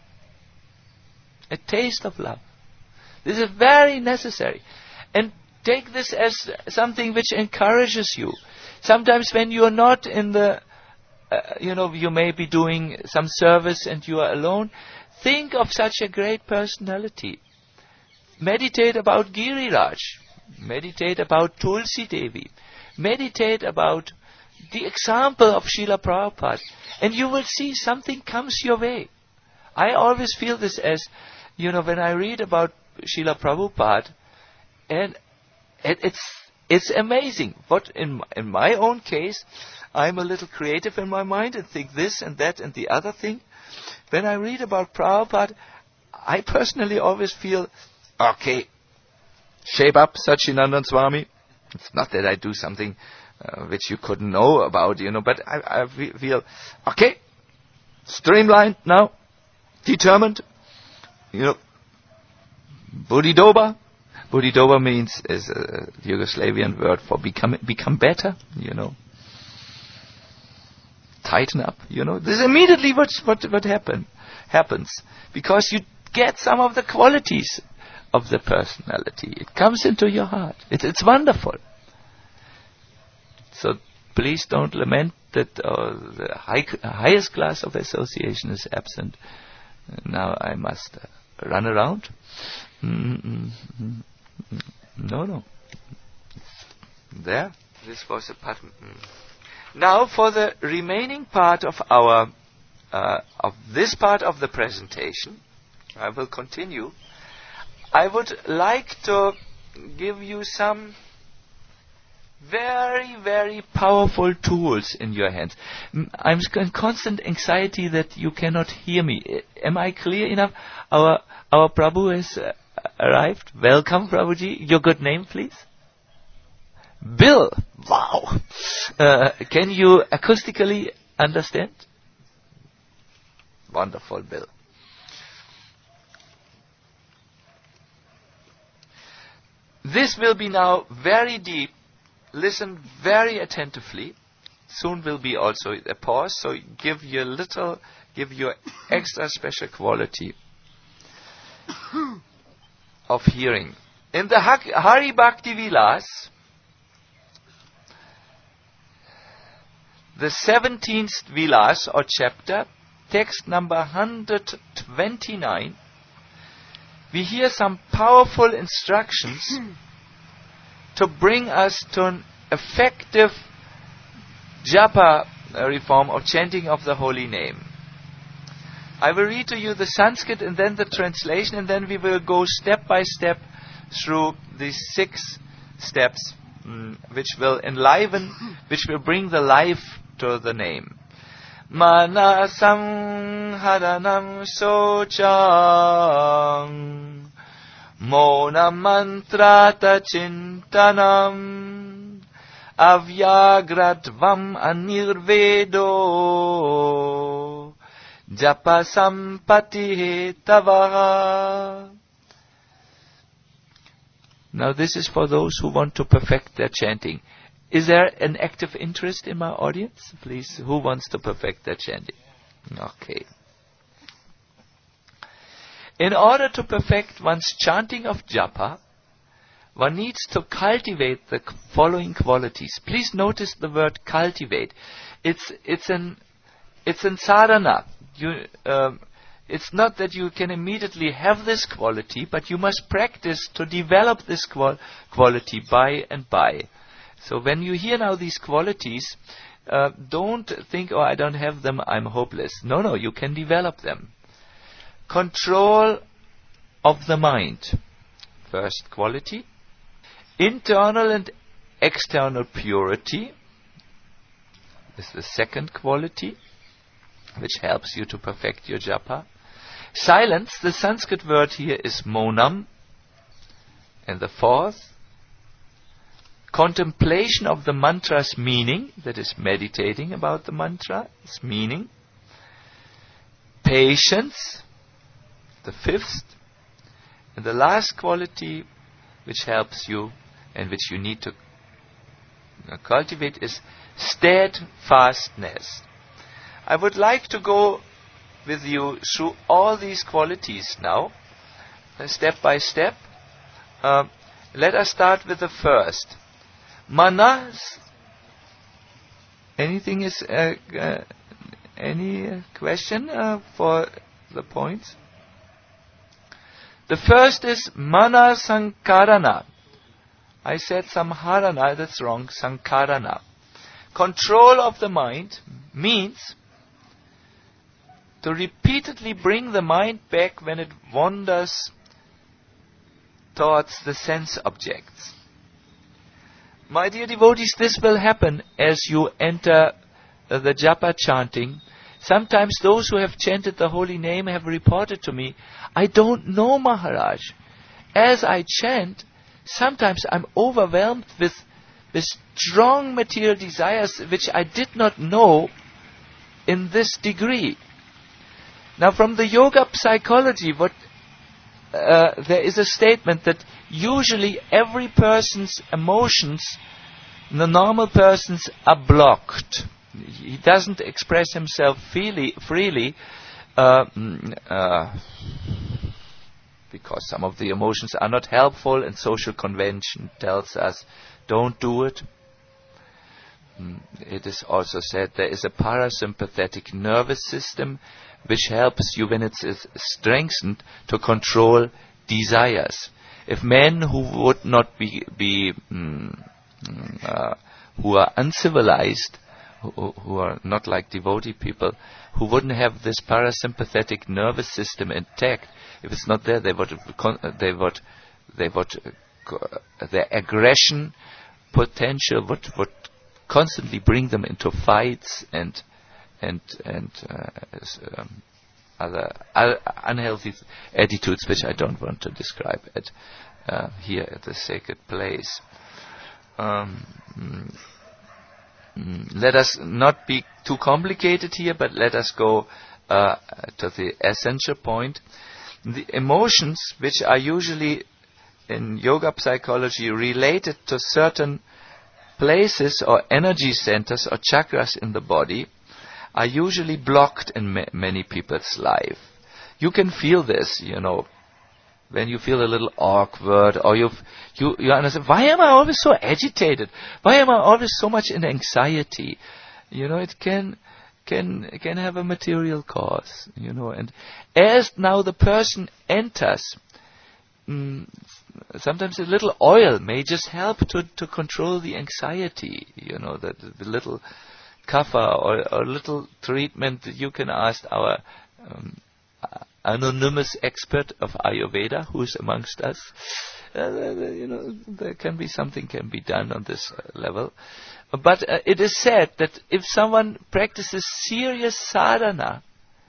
A taste of love. This is very necessary. And take this as something which encourages you. Sometimes when you are not in the, uh, you know, you may be doing some service and you are alone, think of such a great personality. Meditate about Giriraj. Meditate about Tulsi Devi. Meditate about the example of Srila Prabhupada. And you will see something comes your way. I always feel this as, you know, when I read about Srila Prabhupada, and it, it's it's amazing. What in in my own case, I'm a little creative in my mind and think this and that and the other thing. When I read about Prabhupada, I personally always feel, okay, shape up, Satchidananda Swami. It's not that I do something uh, which you couldn't know about, you know, but I, I feel, okay, streamlined now, determined, you know, Bodhidoba. Bodhidoba means, is a Yugoslavian word for become, become better, you know. Tighten up, you know. This is immediately what what what happen happens, because you get some of the qualities of the personality. It comes into your heart. It, it's wonderful. So please don't lament that uh, the high, highest class of association is absent. Now I must uh, run around. Mm-hmm. No, no. There. This was a part. Mm. Now, for the remaining part of our uh, of this part of the presentation, I will continue. I would like to give you some very, very powerful tools in your hands. I'm in constant anxiety that you cannot hear me. Am I clear enough? Our our Prabhu has uh, arrived. Welcome, Prabhuji. Your good name, please? Bill. Wow. Uh, can you acoustically understand? Wonderful, Bill. This will be now very deep. Listen very attentively. Soon will be also a pause, so give your little, give your extra special quality of hearing. In the Hari Bhakti Vilas, the seventeenth Vilas or chapter, text number one hundred twenty-nine, we hear some powerful instructions to bring us to an effective japa reform or chanting of the holy name. I will read to you the Sanskrit and then the translation, and then we will go step by step through these six steps mm, which will enliven, which will bring the life to the name. Manasam haranam socham Mona mantrata chintanam avyagradvam anirvedo japa sampati tavaha. Now this is for those who want to perfect their chanting. Is there an active interest in my audience? Please, who wants to perfect their chanting? Okay. In order to perfect one's chanting of japa, one needs to cultivate the following qualities. Please notice the word cultivate. It's it's an it's an sadhana. You, um, it's not that you can immediately have this quality, but you must practice to develop this qual- quality by and by. So when you hear now these qualities, uh, don't think, oh, I don't have them, I'm hopeless. No, no, you can develop them. Control of the mind. First quality. Internal and external purity is the second quality, which helps you to perfect your japa. Silence, the Sanskrit word here is monam. And the fourth, contemplation of the mantra's meaning, that is meditating about the mantra, its meaning. Patience, the fifth. And the last quality which helps you and which you need to cultivate is steadfastness. I would like to go with you through all these qualities now, uh, step by step. Uh, let us start with the first. Manas. Anything is uh, uh, any question uh, for the points? The first is mana sankarana. I said samharana, that's wrong, sankarana. Control of the mind means to repeatedly bring the mind back when it wanders towards the sense objects. My dear devotees, this will happen as you enter uh, the japa chanting. Sometimes those who have chanted the holy name have reported to me, I don't know, Maharaj. As I chant, sometimes I'm overwhelmed with, with strong material desires which I did not know in this degree. Now, from the yoga psychology, what uh, there is a statement that usually every person's emotions, the normal person's, are blocked. He doesn't express himself freely, freely uh, uh, because some of the emotions are not helpful, and social convention tells us, don't do it. It is also said there is a parasympathetic nervous system which helps you, when it is strengthened, to control desires. If men who would not be, be mm, uh, who are uncivilized, who, who are not like devotee people, who wouldn't have this parasympathetic nervous system intact, if it's not there, they would, they would, they would, uh, their aggression potential would, would constantly bring them into fights and and and uh, um, other uh, unhealthy attitudes, which I don't want to describe at uh, here at the sacred place. Um, mm, mm, let us not be too complicated here, but let us go uh, to the essential point. The emotions, which are usually in yoga psychology related to certain places or energy centers or chakras in the body, are usually blocked in ma- many people's life. You can feel this, you know, when you feel a little awkward, or you you you understand, why am I always so agitated? Why am I always so much in anxiety? You know, it can can can have a material cause, you know. And as now the person enters, mm, sometimes a little oil may just help to, to control the anxiety, you know, the, the little kapha or, or little treatment that you can ask our um, anonymous expert of Ayurveda who is amongst us. Uh, you know, there can be something can be done on this uh, level. But uh, it is said that if someone practices serious sadhana,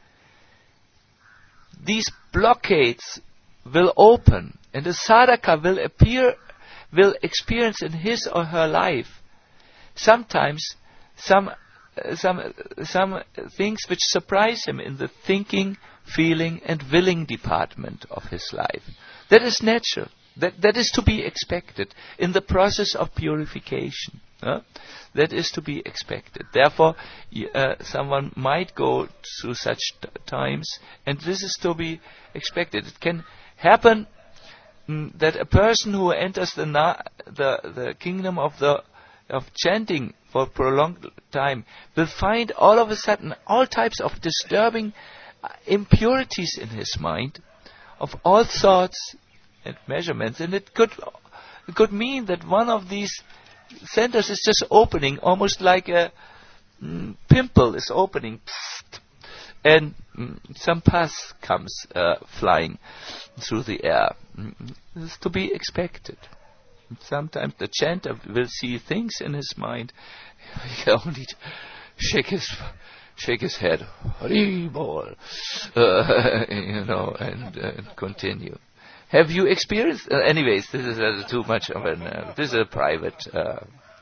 these blockades will open, and the sadhaka will appear, will experience in his or her life sometimes some uh, some uh, some things which surprise him in the thinking, feeling, and willing department of his life. That is natural. That that is to be expected in the process of purification. Huh? That is to be expected. Therefore, uh, someone might go through such t- times, and this is to be expected. It can happen mm, that a person who enters the na- the the kingdom of the of chanting for a prolonged time will find all of a sudden all types of disturbing uh, impurities in his mind of all sorts and measurements, and it could it could mean that one of these centers is just opening, almost like a mm, pimple is opening, and mm, some pus comes uh, flying through the air. Mm, this is to be expected. sometimes the chanter will see things in his mind. He can only shake his shake his head, Hari bol, uh, you know, and, uh, and continue. Have you experienced? Uh, anyways, this is uh, too much of an. Uh, this is a private. Uh,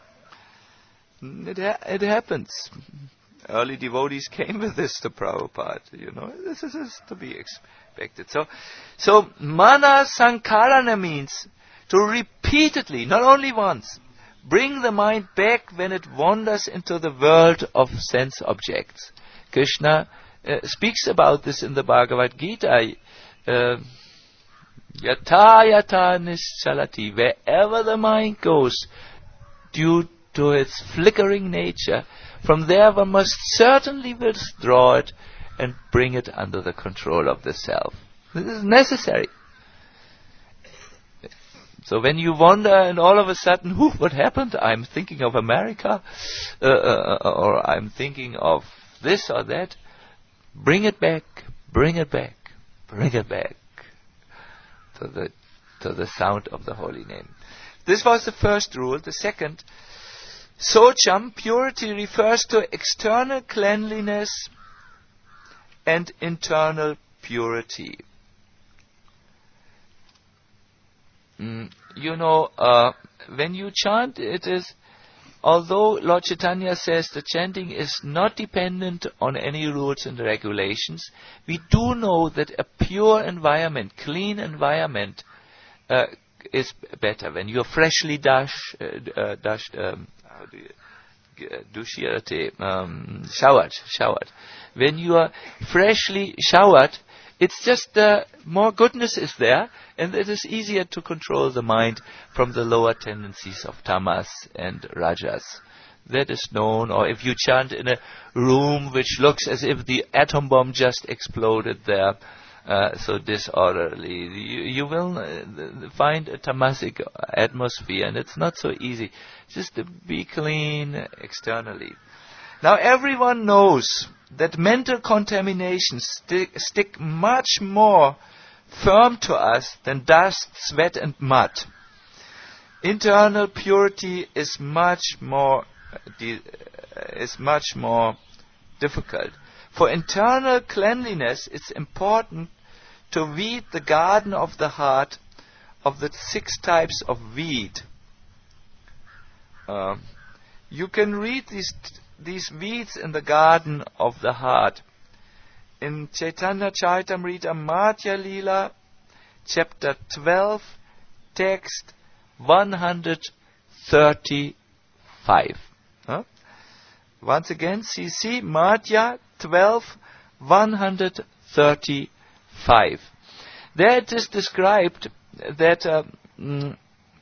it ha- it happens. Early devotees came with this to Prabhupada. You know, this is, is to be expected. So, so mana sankarana means to repeatedly, not only once, bring the mind back when it wanders into the world of sense objects. Krishna uh, speaks about this in the Bhagavad Gita. Uh, Yata yata nischalati. Wherever the mind goes, due to its flickering nature, from there one must certainly withdraw it and bring it under the control of the self. This is necessary. So when you wander and all of a sudden, whoo, what happened? I'm thinking of America, uh, uh, or I'm thinking of this or that. Bring it back, bring it back, bring it back to the to the sound of the holy name. This was the first rule. The second, socham, purity, refers to external cleanliness and internal purity. Mm, you know, uh, when you chant, it is, although Lord Chaitanya says the chanting is not dependent on any rules and regulations, we do know that a pure environment, clean environment, uh, is better. When you're freshly dash, uh, uh, dashed, um, how do you, uh, dushiate, um, showered, showered. When you are freshly showered, it's just uh, more goodness is there, and it is easier to control the mind from the lower tendencies of tamas and rajas. That is known. Or if you chant in a room which looks as if the atom bomb just exploded there, uh, so disorderly, you, you will uh, find a tamasic atmosphere, and it's not so easy. Just to be clean externally. Now everyone knows that mental contaminations stick, stick much more firm to us than dust, sweat and mud. Internal purity is much more de- is much more difficult. For internal cleanliness, it's important to weed the garden of the heart of the six types of weed. Uh, you can read these t- these weeds in the garden of the heart in Chaitanya Charitamrita Madhya Lila, chapter twelve, text one hundred thirty-five. Huh? Once again, C C Madhya twelve, one hundred thirty-five. There it is described that uh, mm,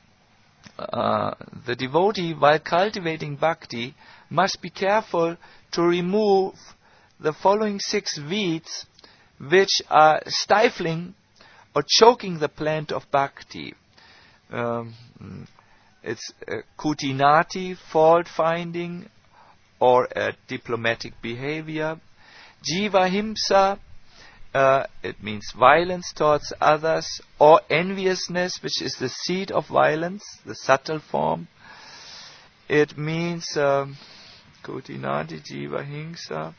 uh, the devotee, while cultivating bhakti, must be careful to remove the following six weeds which are stifling or choking the plant of bhakti. Um, it's uh, kutinati, fault finding, or uh, diplomatic behavior. Jiva himsa, uh, it means violence towards others, or enviousness, which is the seed of violence, the subtle form. It means um, kutinati, jiva himsa.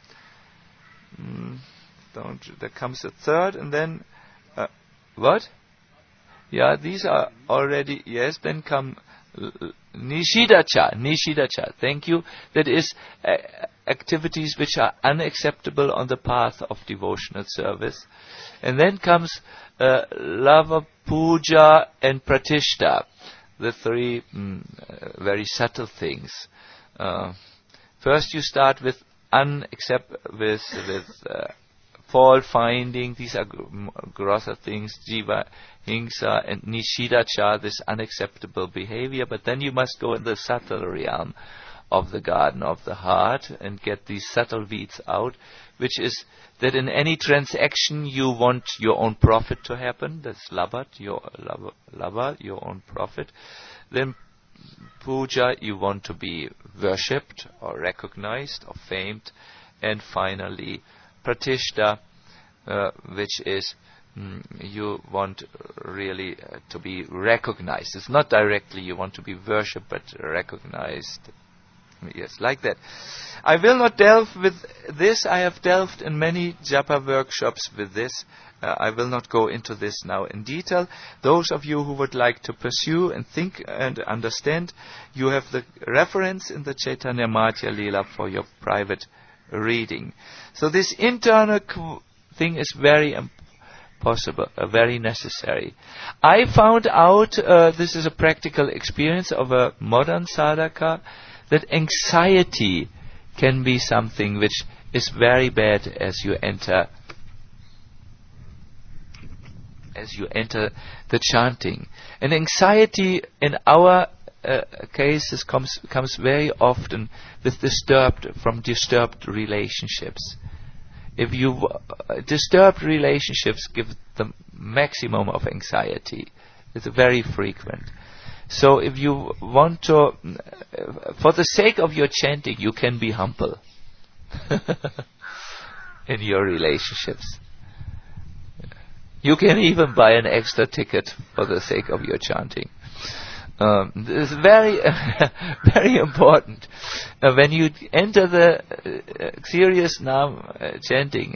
Mm, don't. There comes a third, and then uh, what? Yeah, these are already, yes, then come uh, Nishidacha, Nishidacha, thank you. That is uh, activities which are unacceptable on the path of devotional service. And then comes uh, Lava, Puja and Pratishta, the three mm, uh, very subtle things. Uh, first you start with unaccept, with, with uh, fault finding, these are grosser things, jiva, hingsa, and nishidacha, this unacceptable behavior. But then you must go in the subtle realm of the garden of the heart and get these subtle weeds out, which is that in any transaction you want your own profit to happen. That's labat, your lava, lava, your own profit. Then puja, you want to be worshipped or recognized or famed. And finally, pratishta, uh, which is mm, you want really uh, to be recognized. It's not directly you want to be worshipped, but recognized. Yes, like that. I will not delve with this. I have delved in many japa workshops with this. Uh, I will not go into this now in detail. Those of you who would like to pursue and think and understand, you have the reference in the Chaitanya Madhya Leela for your private reading. So this internal qu- thing is very um, possible, uh, very necessary. I found out, uh, this is a practical experience of a modern sadhaka, that anxiety can be something which is very bad as you enter as you enter the chanting. And anxiety in our uh, cases comes comes very often with disturbed from disturbed relationships. If you uh, disturbed relationships give the maximum of anxiety. It's very frequent. So if you want to, uh, for the sake of your chanting, you can be humble in your relationships. You can even buy an extra ticket for the sake of your chanting. Um, this is very, very important. Uh, when you enter the uh, serious Nam uh, chanting,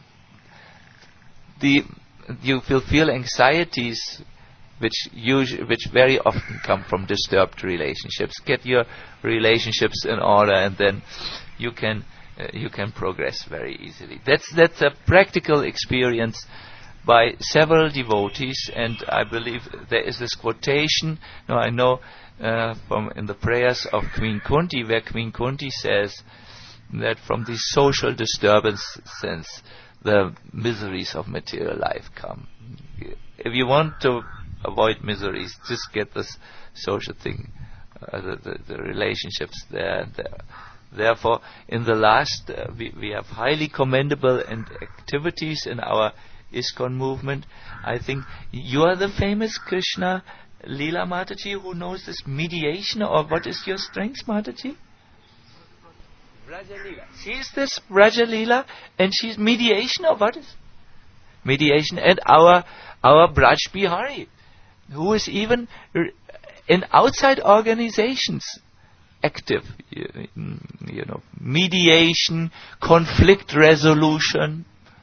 the you will feel anxieties which usually, which very often come from disturbed relationships. Get your relationships in order, and then you can uh, you can progress very easily. That's that's a practical experience by several devotees, and I believe there is this quotation. Now I know uh, from in the prayers of Queen Kunti, where Queen Kunti says that from these social disturbances, the miseries of material life come. If you want to avoid miseries, just get this social thing, uh, the, the, the relationships there and there. Therefore, in the last, uh, we, we have highly commendable and activities in our ISKCON movement. I think you are the famous Krishna Leela Mataji who knows this mediation, or what is your strength, Mataji? Braja Leela. She is this Braja Leela, and she's mediation, or what is? Mediation, and our our Braj Bihari, who is even r- in outside organizations active, you, you know, mediation, conflict resolution,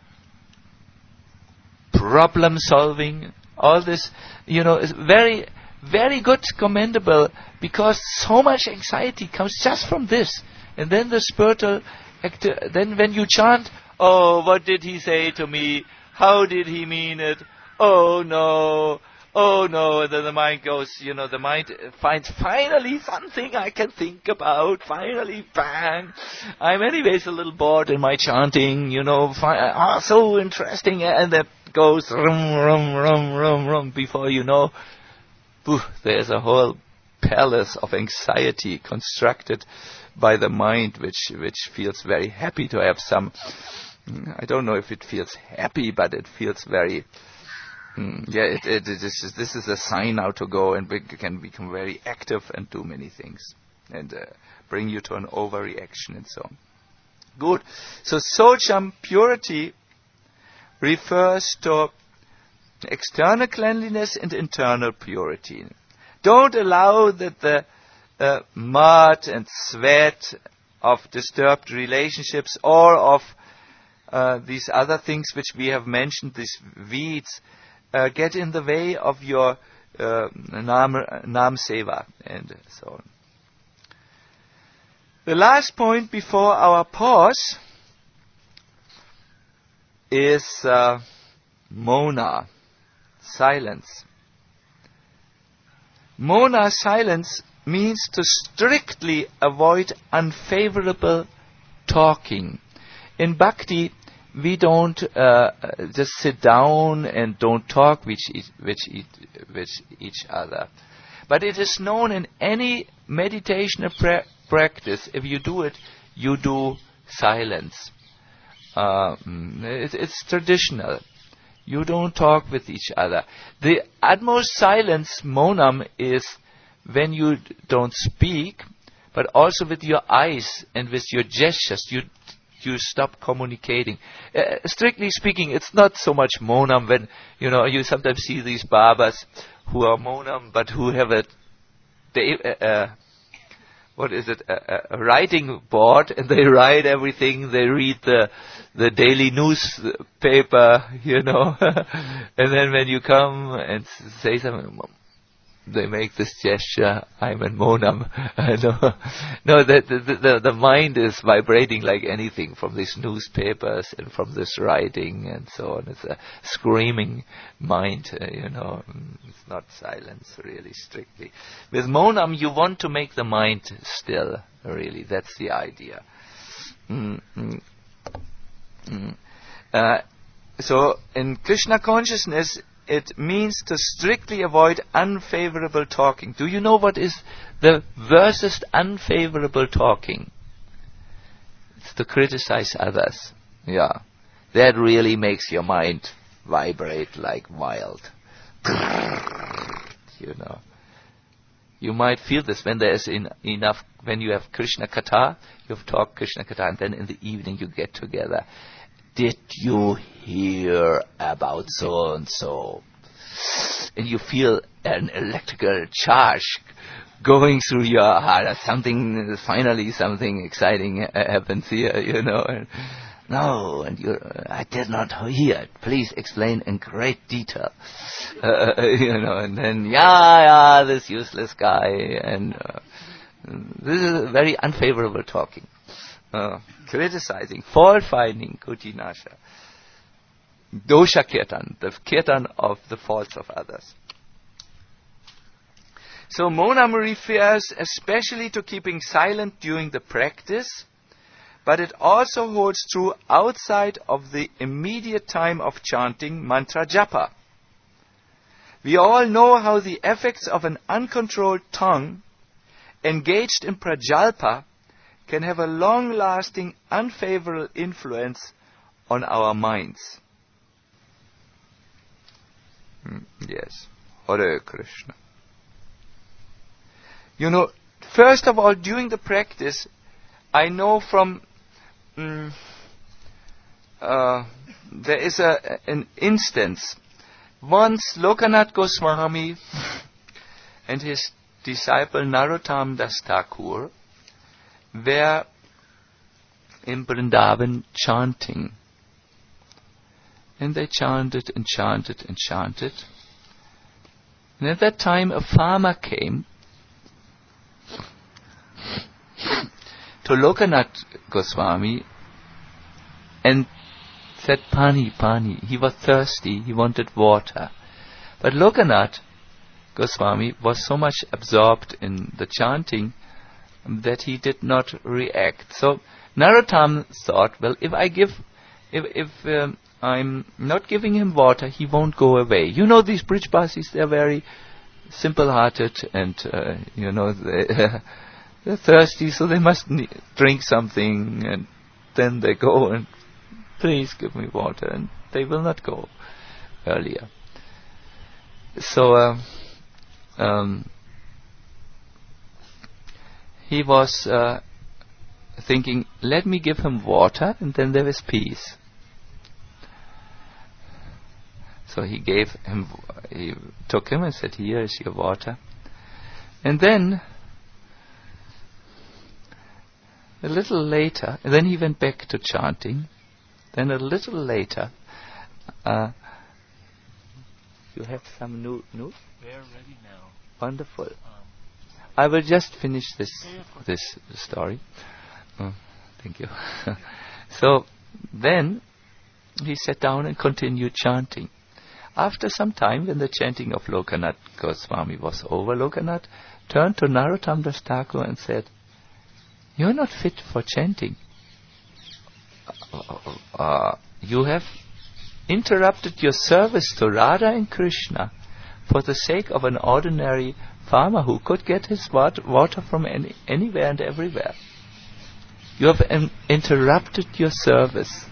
problem solving, all this, you know, is very, very good, commendable, because so much anxiety comes just from this. And then the spiritual, acti- then when you chant, oh, what did he say to me? How did he mean it? Oh no, oh no, and then the mind goes, you know, the mind finds finally something I can think about, finally, bang. I'm anyways a little bored in my chanting, you know, fi- ah, so interesting, and that goes rum, rum, rum, rum, rum, before you know, poof, there's a whole palace of anxiety constructed by the mind, which which feels very happy to have some, I don't know if it feels happy, but it feels very, mm, yeah, it, it, it is, this is a sign now to go and be, can become very active and do many things, and uh, bring you to an overreaction and so on. Good. So Socham, purity, refers to external cleanliness and internal purity. Don't allow that the uh, mud and sweat of disturbed relationships or of uh, these other things which we have mentioned, these weeds, uh, get in the way of your uh, nam, nam seva and so on. The last point before our pause is uh, Mona, silence. Mona, silence, means to strictly avoid unfavorable talking. In Bhakti, we don't uh, just sit down and don't talk with each, with, each, with each other. But it is known in any meditation pra- practice, if you do it, you do silence. Uh, it, it's traditional. You don't talk with each other. The utmost silence, monam, is when you don't speak, but also with your eyes and with your gestures. You you stop communicating. Uh, strictly speaking, it's not so much monam when, you know, you sometimes see these Babas who are monam but who have a, they, uh, uh, what is it, a, a writing board, and they write everything, they read the the daily newspaper, you know, and then when you come and say something, they make this gesture, I'm in monam. no, no the, the, the, the mind is vibrating like anything from these newspapers and from this writing and so on. It's a screaming mind, uh, you know. It's not silence, really, strictly. With monam, you want to make the mind still, really. That's the idea. Mm, mm, mm. Uh, so, in Krishna consciousness, it means to strictly avoid unfavorable talking. Do you know what is the worst unfavorable talking? It's to criticize others. Yeah. That really makes your mind vibrate like wild. You know. You might feel this when there is in, enough, when you have Krishna Katha, you have talked Krishna Katha, and then in the evening you get together. Did you hear about so and so? And you feel an electrical charge going through your heart. Something, finally, something exciting uh, happens here, you know. And, no, and you, uh, I did not hear it. Please explain in great detail. Uh, you know, and then, yeah, yeah, this useless guy, and uh, this is very unfavorable talking. Uh, criticizing, fault-finding, kutinasha. Dosha kirtan, the kirtan of the faults of others. So monam refers especially to keeping silent during the practice, but it also holds true outside of the immediate time of chanting mantra japa. We all know how the effects of an uncontrolled tongue engaged in prajalpa can have a long-lasting, unfavorable influence on our minds. Hmm, yes. Hare Krishna. You know, first of all, during the practice, I know from... Mm, uh, there is a, an instance. Once Lokanath Goswami and his disciple Narottam Das Thakur were in Vrindavan chanting. And they chanted and chanted and chanted. And at that time a farmer came to Lokanath Goswami and said, Pani, Pani. He was thirsty, he wanted water. But Lokanath Goswami was so much absorbed in the chanting that he did not react. So Narottam thought, well, if I give, if, if um, I'm not giving him water, he won't go away. You know these Brijbasis, they're very simple-hearted and, uh, you know, they, uh, they're thirsty, so they must ne- drink something, and then they go and, please give me water, and they will not go earlier. So, uh, um, he was uh, thinking, let me give him water, and then there is peace. So he gave him, he took him and said, here is your water. And then, a little later, and then he went back to chanting. Then a little later, uh, you have some new news? We're ready now. Wonderful. Um, I will just finish this yeah, this story. Oh, thank you. So then he sat down and continued chanting. After some time, when the chanting of Lokanath Goswami was over, Lokanath turned to Narottam Das Thakur and said, "You're not fit for chanting. Uh, uh, you have interrupted your service to Radha and Krishna for the sake of an ordinary farmer who could get his water from any, anywhere and everywhere. You have um, interrupted your service."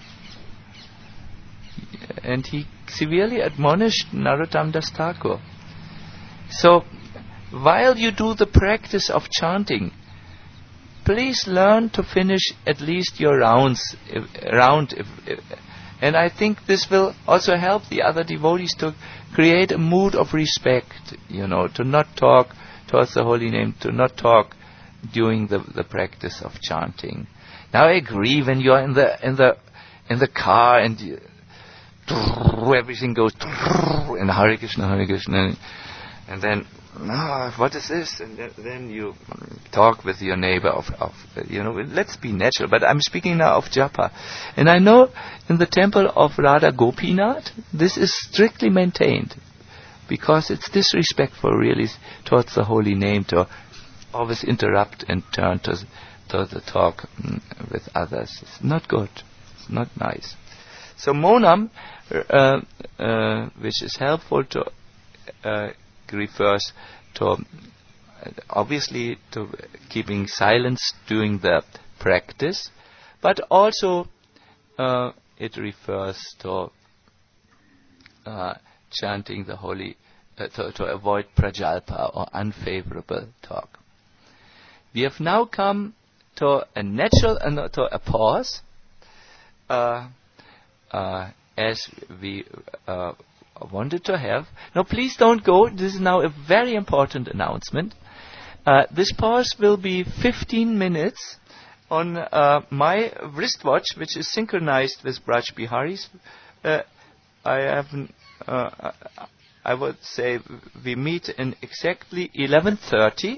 And he severely admonished Narottam Das Thakur. So, while you do the practice of chanting, please learn to finish at least your rounds if, round. If, if, and I think this will also help the other devotees to create a mood of respect, you know, to not talk towards the holy name, to not talk during the, the practice of chanting. Now I agree, when you are in the in the in the car and you, everything goes in Hare Krishna, Hare Krishna, and then ah, what is this? And th- then you talk with your neighbor of, of you know. Let's be natural. But I'm speaking now of japa, and I know in the temple of Radha Gopinath this is strictly maintained, because it's disrespectful really towards the holy name to always interrupt and turn to, to the talk mm, with others. It's not good. It's not nice. So Monam, uh, uh, which is helpful to, uh, refers to uh, obviously to keeping silence during the practice, but also uh, it refers to uh, chanting the holy, uh, to, to avoid prajalpa or unfavorable talk. We have now come to a natural, uh, to a pause, uh, uh, as we uh, wanted to have. Now please don't go, this is now a very important announcement. Uh, this pause will be fifteen minutes on uh, my wristwatch, which is synchronized with Braj Bihari's. Uh, I have, uh, I would say we meet in exactly eleven thirty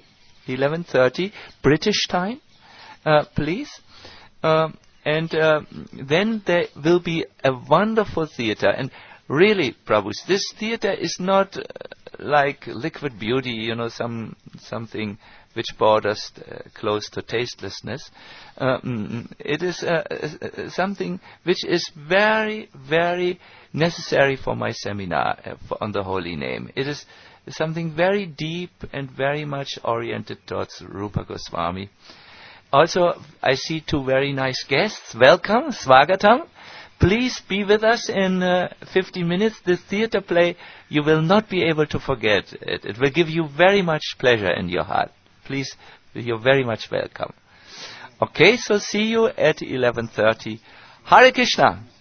British time, uh, please. Um, and uh, then there will be a wonderful theater. And really, Prabhus, this theater is not uh, like Liquid Beauty, you know, some something which borders uh, close to tastelessness. Um, it is uh, uh, something which is very, very necessary for my seminar uh, for on the holy name. It is something very deep and very much oriented towards Rupa Goswami. Also, I see two very nice guests. Welcome, Swagatam. Please be with us in uh, fifteen minutes. This theater play, you will not be able to forget it. It will give you very much pleasure in your heart. Please, you're very much welcome. Okay, so see you at eleven thirty. Hare Krishna.